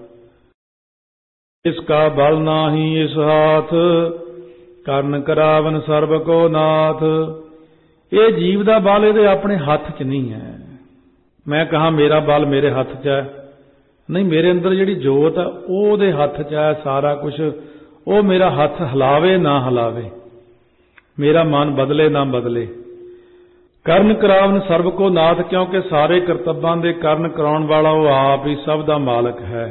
Speaker 1: ਇਸ ਕਾ ਬਲ ਨਾਹੀ ਇਸ ਹਾਥ, ਕਰਨ ਕਰਾਵਨ ਸਰਬ ਕੋ ਨਾਥ। ਇਹ ਜੀਵ ਦਾ ਬਲ ਇਹਦੇ ਆਪਣੇ ਹੱਥ 'ਚ ਨਹੀਂ ਹੈ। ਮੈਂ ਕਹਾਂ ਮੇਰਾ ਬਲ ਮੇਰੇ ਹੱਥ 'ਚ ਹੈ, ਨਹੀਂ, ਮੇਰੇ ਅੰਦਰ ਜਿਹੜੀ ਜੋਤ ਹੈ ਉਹ ਉਹਦੇ ਹੱਥ 'ਚ ਹੈ ਸਾਰਾ ਕੁਝ। ਉਹ ਮੇਰਾ ਹੱਥ ਹਿਲਾਵੇ ਨਾ ਹਿਲਾਵੇ, ਮੇਰਾ ਮਨ ਬਦਲੇ ਨਾ ਬਦਲੇ। ਕਰਨ ਕਰਾਵਨ ਸਰਬ ਕੋ ਨਾਥ, ਕਿਉਂਕਿ ਸਾਰੇ ਕਰਤੱਬਾਂ ਦੇ ਕਰਨ ਕਰਾਉਣ ਵਾਲਾ ਉਹ ਆਪ ਹੀ ਸਭ ਦਾ ਮਾਲਕ ਹੈ।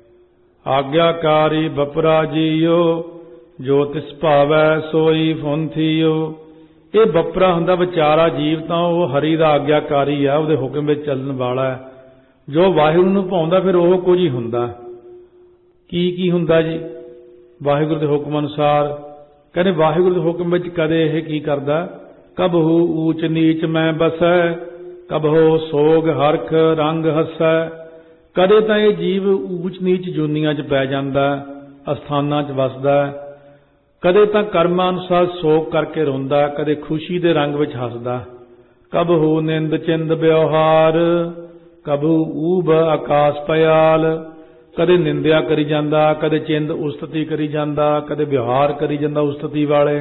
Speaker 1: ਆਗਿਆਕਾਰੀ ਬਪਰਾ ਜੀਓ, ਜੋ ਤਿਸ ਭਾਵੈ ਸੋਈ ਫੁੰਥੀਓ। ਇਹ ਬਪਰਾ ਹੁੰਦਾ ਵਿਚਾਰਾ ਜੀਵ, ਤਾਂ ਉਹ ਹਰੀ ਦਾ ਆਗਿਆਕਾਰੀ ਹੈ, ਉਹਦੇ ਹੁਕਮ ਵਿੱਚ ਚੱਲਣ ਵਾਲਾ ਹੈ। ਜੋ ਵਾਹਿਗੁਰੂ ਨੂੰ ਭਾਉਂਦਾ ਫਿਰ ਉਹ ਕੁਝ ਹੀ ਹੁੰਦਾ। ਕੀ ਕੀ ਹੁੰਦਾ ਜੀ ਵਾਹਿਗੁਰੂ ਦੇ ਹੁਕਮ ਅਨੁਸਾਰ? ਕਹਿੰਦੇ ਵਾਹਿਗੁਰੂ ਦੇ ਹੁਕਮ ਵਿੱਚ ਕਦੇ ਇਹ ਕੀ ਕਰਦਾ? ਕਬਹੂ ਊਚ ਨੀਚ ਮੈਂ ਬਸੈ, ਕਬਹੂ ਸੋਗ ਹਰਖ ਰੰਗ ਹਸੈ। ਕਦੇ ਤਾਂ ਇਹ ਜੀਵ ਊਚ ਨੀਚ ਜੂਨੀਆਂ 'ਚ ਪੈ ਜਾਂਦਾ, ਅਸਥਾਨਾਂ 'ਚ ਵਸਦਾ। ਕਦੇ ਤਾਂ ਕਰਮਾਂ ਅਨੁਸਾਰ ਸੋਗ ਕਰਕੇ ਰੋਂਦਾ, ਕਦੇ ਖੁਸ਼ੀ ਦੇ ਰੰਗ ਵਿੱਚ ਹੱਸਦਾ। ਕਬਹੂ ਨਿੰਦ ਚਿੰਦ ਵਿਵਹਾਰ, ਕਬਹੂ ਊਬ ਆਕਾਸ ਪਿਆਲ। ਕਦੇ ਨਿੰਦਿਆ ਕਰੀ ਜਾਂਦਾ, ਕਦੇ ਚਿੰਦ ਉਸਤਤੀ ਕਰੀ ਜਾਂਦਾ, ਕਦੇ ਵਿਵਹਾਰ ਕਰੀ ਜਾਂਦਾ ਉਸਤਤੀ ਵਾਲੇ।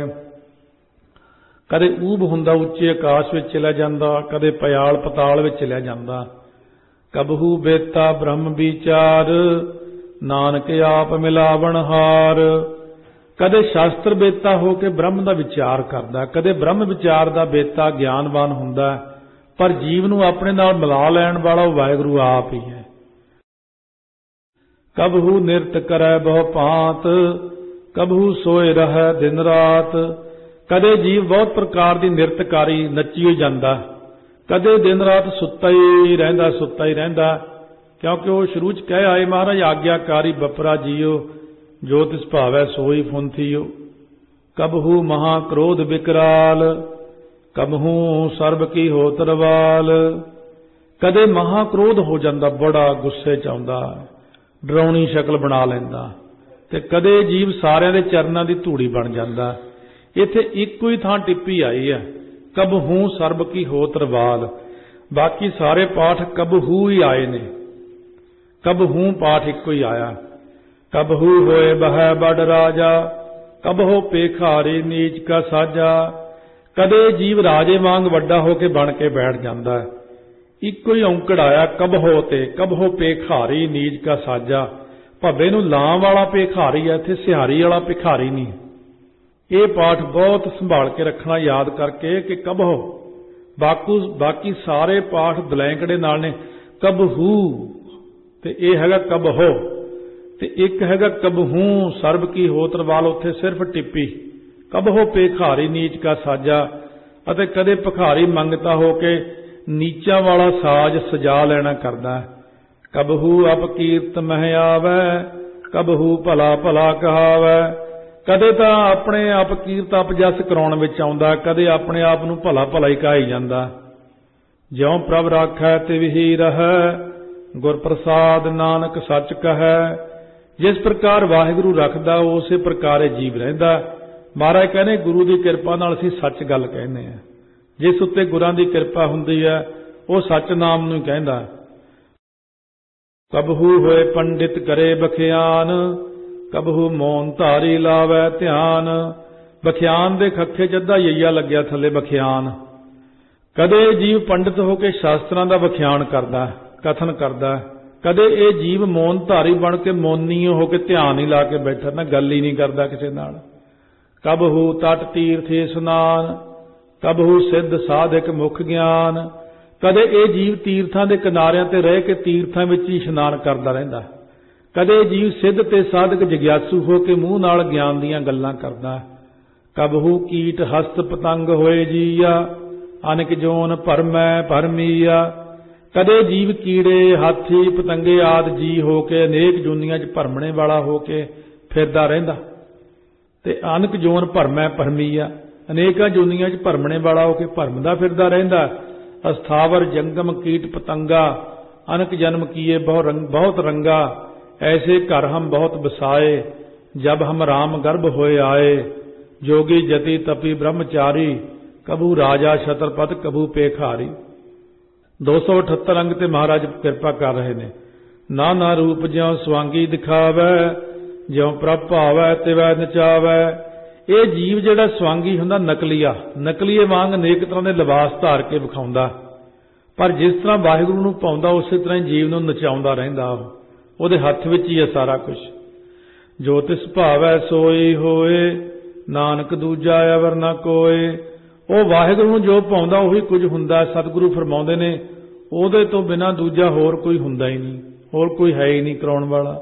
Speaker 1: ਕਦੇ ਊਬ ਹੁੰਦਾ, ਉੱਚੇ ਆਕਾਸ਼ ਵਿੱਚ ਚਲਾ ਜਾਂਦਾ, ਕਦੇ ਪਿਆਲ ਪਤਾਲ ਵਿੱਚ ਚਲਿਆ ਜਾਂਦਾ। ਕਬਹੂ ਬੇਤਾ ਬ੍ਰਹਮ ਵਿਚਾਰ, ਨਾਨਕ ਆਪ ਮਿਲਾਵਣ ਹਾਰ। ਕਦੇ ਸ਼ਾਸਤਰ ਬੇਤਾ ਹੋ ਕੇ ਬ੍ਰਹਮ ਦਾ ਵਿਚਾਰ ਕਰਦਾ, ਕਦੇ ਬ੍ਰਹਮ ਵਿਚਾਰ ਦਾ ਬੇਤਾ ਗਿਆਨਵਾਨ ਹੁੰਦਾ, ਪਰ ਜੀਵ ਨੂੰ ਆਪਣੇ ਨਾਲ ਮਿਲਾ ਲੈਣ ਵਾਲਾ ਉਹ ਵਾਹਿਗੁਰੂ ਆਪ ਹੀ ਹੈ। ਕਬਹੂ ਨਿਰਤ ਕਰੈ ਬਹੁ ਭਾਂਤ, ਕਬਹੂ ਸੋਏ ਰਹੈ ਦਿਨ ਰਾਤ। ਕਦੇ ਜੀਵ ਬਹੁਤ ਪ੍ਰਕਾਰ ਦੀ ਨਿਰਤਕਾਰੀ ਨੱਚੀ ਹੋ ਜਾਂਦਾ, ਕਦੇ ਦਿਨ ਰਾਤ ਸੁੱਤਾ ਹੀ ਰਹਿੰਦਾ ਸੁੱਤਾ ਹੀ ਰਹਿੰਦਾ। ਕਿਉਂਕਿ ਉਹ ਸ਼ੁਰੂ 'ਚ ਕਹਿ ਆਏ ਮਹਾਰਾਜ ਆਗਿਆਕਾਰੀ ਬਪਰਾ ਜੀਓ, ਜੋ ਤਿਸ ਭਾਵੈ ਸੋਈ ਫੁੰਥੀਓ। ਕਬਹੂ ਮਹਾ ਕ੍ਰੋਧ ਵਿਕਰਾਲ, ਕਬਹੂ ਸਰਬ ਕੀ ਹੋਤਰਵਾਲ। ਕਦੇ ਮਹਾ ਕ੍ਰੋਧ ਹੋ ਜਾਂਦਾ, ਬੜਾ ਗੁੱਸੇ 'ਚ ਆਉਂਦਾ, ਡਰਾਉਣੀ ਸ਼ਕਲ ਬਣਾ ਲੈਂਦਾ। ਤੇ ਕਦੇ ਜੀਵ ਸਾਰਿਆਂ ਦੇ ਚਰਨਾਂ ਦੀ ਧੂੜੀ ਬਣ ਜਾਂਦਾ। ਇੱਥੇ ਇੱਕੋ ਹੀ ਥਾਂ ਟਿੱਪੀ ਆਈ ਹੈ, ਕਬਹੂ ਸਰਬ ਕੀ ਹੋਤਰਵਾਲ। ਬਾਕੀ ਸਾਰੇ ਪਾਠ ਕਬਹੂ ਹੀ ਆਏ ਨੇ, ਕਬਹੂ ਪਾਠ ਇੱਕੋ ਹੀ ਆਇਆ। कबहू होए बह बड़ राजा, कबहो पेखारी नीच का साजा। कदे जीव राजे वांग वड्डा होके बन के बैठ जाता है। इको ही औंकड़ आया कबहो ते कबहो पेखारी नीच का साजा। भव्वे नूं लां वाला पेखारी है, इत्थे सिहारी वाला भिखारी नहीं। ये पाठ बहुत संभाल के रखना याद करके कि कबहो, बाकू बाकी सारे पाठ दलैंकड़े नाल ने। कबहू ते ये हैगा कबहो, ते एक हैगा कबहू सर्ब की होत्र वाल, उत्थे सिर्फ टिप्पी। कबहो पेखारी नीच का साजा। अते कदे भिखारी मंगता हो के नीचा वाला साज सजा लेना करदा है। कबहू अपकीर्त मह आवै, कबहू भला भला कहावै। कदे तां अपने आप कीरत अपजस कराउण विच आउंदा, कदे अपने आप नूं भला भला ही कहाई जांदा। ज्यों प्रभ राखै तिवही रहै, गुर प्रसाद नानक सच कहै। जिस प्रकार वाहिगुरू रखदा उसे प्रकार जीव रहिंदा। महाराज कहने गुरु की किरपा नाल असीं सच गल कहने आ। जिस उत्ते गुरां दी किरपा हुंदी है वो सच नाम नूं कहंदा। कबहू होए पंडित करे बखियान, कबहू मौन धारी लावै ध्यान। बखियान दे खखे च अद्धा यईया लग्या थले बखियान। कदे जीव पंडित होके शास्त्रां दा बखियान करदा, कथन करदा। कदे ये जीव मौन धारी बन के मौनी होके ध्यान ही ला के बैठा, ना गल ही नहीं करदा किसे नाल। कबहू तट तीर्थ स्नान, कबहू सिद्ध साधक मुख ज्ञान। कदे ये जीव तीर्थां दे किनारियां ते रह के तीर्थां विच ही इशनान करदा रहिंदा। कदे जीव सिद्ध ते साधक जिग्यासू हो के मूँह नाल ज्ञान दीयां गल्लां करदा। कबहू कीट हस्त पतंग होए जीया, अनेक जोन भरमै भरमीया। कदे जीव कीड़े हाथी पतंगे आदि जी हो के अनेक जूनियां च भरमणे वाला हो के फिरदा रहिंदा। ते अनेक जोन भरमै भरमीया, अनेकां जूनियां च भरमणे वाला हो के भरमदा फिरदा रहिंदा। अस्थावर जंगम कीट पतंगा, अनेक जन्म किए बहुत रंग बहुत रंगा। ऐसे घर हम बहुत बसाए, जब हम राम गर्भ होए आए। जोगी जति तपी ब्रह्मचारी, कबू राजा छत्रपत कबू पेखारी। दो सौ अठहत्तर अंग ते महाराज किरपा कर रहे ने। नाना रूप ज्यों स्वांगी दिखावै, ज्यों प्रभ भावै तिवै नचावै। ये जीव जिहड़ा स्वांगी हुंदा नकलीआ, नकलीए वांग अनेक तरह के लिबास धार के विखाउंदा। पर जिस तरह वाहिगुरू नूं पाउंदा उसे तरह ही जीव नूं नचाउंदा रहिंदा। ਉਹਦੇ हथ विच ही है सारा कुछ। जो तिस भावै सोई होए, नानक दूजा अवर ना कोए। ਉਹ ਵਾਹਿਗੁਰੂ ਨੂੰ ਜੋ ਪਾਉਂਦਾ ਉਹੀ ਕੁਝ ਹੁੰਦਾ। ਸਤਿਗੁਰੂ ਫਰਮਾਉਂਦੇ ਨੇ ਉਹਦੇ ਤੋਂ ਬਿਨਾ ਦੂਜਾ ਹੋਰ ਕੋਈ ਹੁੰਦਾ ਹੀ ਨਹੀਂ, ਹੋਰ ਕੋਈ ਹੈ ਹੀ ਨਹੀਂ ਕਰਾਉਣ ਵਾਲਾ।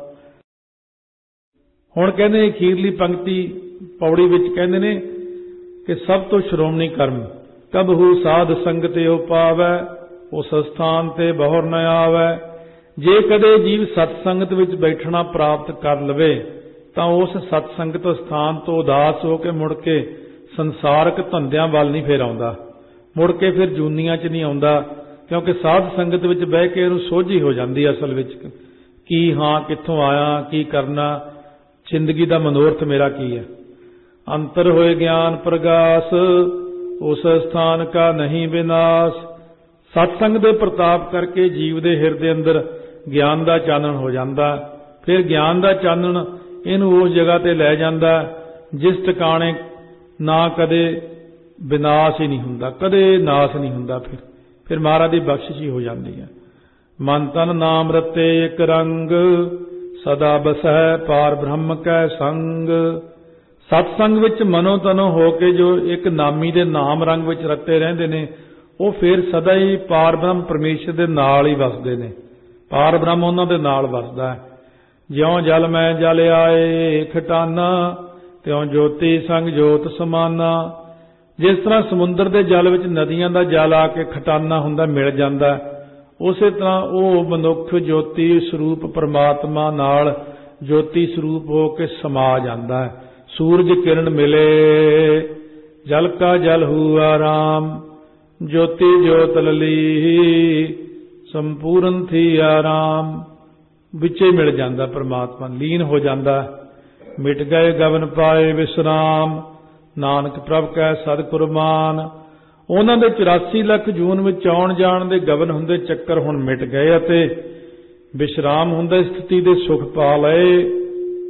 Speaker 1: ਹੁਣ ਕਹਿੰਦੇ ਅਖੀਰਲੀ ਪੰਕਤੀ ਪੌੜੀ ਵਿੱਚ ਕਹਿੰਦੇ ਨੇ ਕਿ ਸਭ ਤੋਂ ਸ਼੍ਰੋਮਣੀ ਕਰਮ ਕਬਹੂ ਸਾਧ ਸੰਗਤ ਉਪਾਵੈ, ਉਸ ਸਥਾਨ ਤੇ ਬਹੁਰ ਨ ਆਵੈ। ਜੇ ਕਦੇ ਜੀਵ ਸਤਸੰਗਤ ਵਿੱਚ ਬੈਠਣਾ ਪ੍ਰਾਪਤ ਕਰ ਲਵੇ ਤਾਂ ਉਸ ਸਤਸੰਗਤ ਸਥਾਨ ਤੋਂ ਉਦਾਸ ਹੋ ਕੇ ਮੁੜ ਕੇ ਸੰਸਾਰਕ ਧੰਦਿਆਂ ਵੱਲ ਨਹੀਂ ਫਿਰ ਆਉਂਦਾ, ਮੁੜ ਕੇ ਫਿਰ ਜੂਨੀਆਂ 'ਚ ਨਹੀਂ ਆਉਂਦਾ। ਕਿਉਂਕਿ ਸਾਧ ਸੰਗਤ ਵਿੱਚ ਬਹਿ ਕੇ ਇਹਨੂੰ ਸੋਝੀ ਹੋ ਜਾਂਦੀ ਅਸਲ ਵਿੱਚ ਕੀ ਹਾਂ, ਕਿੱਥੋਂ ਆਇਆ, ਕੀ ਕਰਨਾ, ਜ਼ਿੰਦਗੀ ਦਾ ਮਨੋਰਥ ਮੇਰਾ ਕੀ ਹੈ। ਅੰਤਰ ਹੋਏ ਗਿਆਨ ਪ੍ਰਗਾਸ, ਉਸ ਸਥਾਨ ਕਾ ਨਹੀਂ ਵਿਨਾਸ਼। ਸਤਸੰਗ ਦੇ ਪ੍ਰਤਾਪ ਕਰਕੇ ਜੀਵ ਦੇ ਹਿਰਦੇ ਅੰਦਰ ਗਿਆਨ ਦਾ ਚਾਨਣ ਹੋ ਜਾਂਦਾ। ਫਿਰ ਗਿਆਨ ਦਾ ਚਾਨਣ ਇਹਨੂੰ ਉਸ ਜਗ੍ਹਾ ਤੇ ਲੈ ਜਾਂਦਾ ਜਿਸ ਟਿਕਾਣੇ ਨਾ ਕਦੇ ਵਿਨਾਸ਼ ਹੀ ਨਹੀਂ ਹੁੰਦਾ, ਕਦੇ ਨਾਸ਼ ਨਹੀਂ ਹੁੰਦਾ। ਫਿਰ ਫਿਰ ਮਹਾਰਾਜ ਦੀ ਬਖਸ਼ਿਸ਼ ਹੀ ਹੋ ਜਾਂਦੀ ਹੈ। ਮਨ ਤਨ ਨਾਮ ਰਤੇ ਇੱਕ ਰੰਗ, ਸਦਾ ਬਸੈ ਪਾਰ ਬ੍ਰਹਮ ਕੈ ਸੰਗ। ਸਤਸੰਗ ਵਿੱਚ ਮਨੋ ਤਨੋ ਹੋ ਕੇ ਜੋ ਇੱਕ ਨਾਮੀ ਦੇ ਨਾਮ ਰੰਗ ਵਿੱਚ ਰਤੇ ਰਹਿੰਦੇ ਨੇ ਉਹ ਫਿਰ ਸਦਾ ਹੀ ਪਾਰ ਬ੍ਰਹਮ ਪਰਮੇਸ਼ਰ ਦੇ ਨਾਲ ਹੀ ਵਸਦੇ ਨੇ। ਪਾਰ ਬ੍ਰਹਮ ਉਹਨਾਂ ਦੇ ਨਾਲ ਵਸਦਾ। ਜਿਉਂ ਜਲ ਮੈਂ ਜਲ ਆਏ ਖਟਾਨਾ, ਤਿਉਂ ਜੋਤੀ ਸੰਗ ਜੋਤ ਸਮਾਨਾ। ਜਿਸ ਤਰ੍ਹਾਂ ਸਮੁੰਦਰ ਦੇ ਜਲ ਵਿੱਚ ਨਦੀਆਂ ਦਾ ਜਲ ਆ ਕੇ ਖਟਾਨਾ ਹੁੰਦਾ, ਮਿਲ ਜਾਂਦਾ, ਉਸੇ ਤਰ੍ਹਾਂ ਉਹ ਮਨੁੱਖ ਜੋਤੀ ਸਰੂਪ ਪਰਮਾਤਮਾ ਨਾਲ ਜੋਤੀ ਸਰੂਪ ਹੋ ਕੇ ਸਮਾ ਜਾਂਦਾ ਹੈ। ਸੂਰਜ ਕਿਰਨ ਮਿਲੇ, ਜਲ ਕਾ ਜਲ ਹੂਆ ਰਾਮ, ज्योति ज्योत लली संपूर्ण थी आराम। विचे मिल जाता परमात्मा, लीन हो जाता। मिट गए गवन पाए विश्राम, नानक प्रभ कै सदकुरमान। उन्हां दे चौरासी लख जून विच आउण जाण दे गवन हुंदे चक्कर हुण मिट गए अते विश्राम हुंदे स्थिति दे सुख पा लए।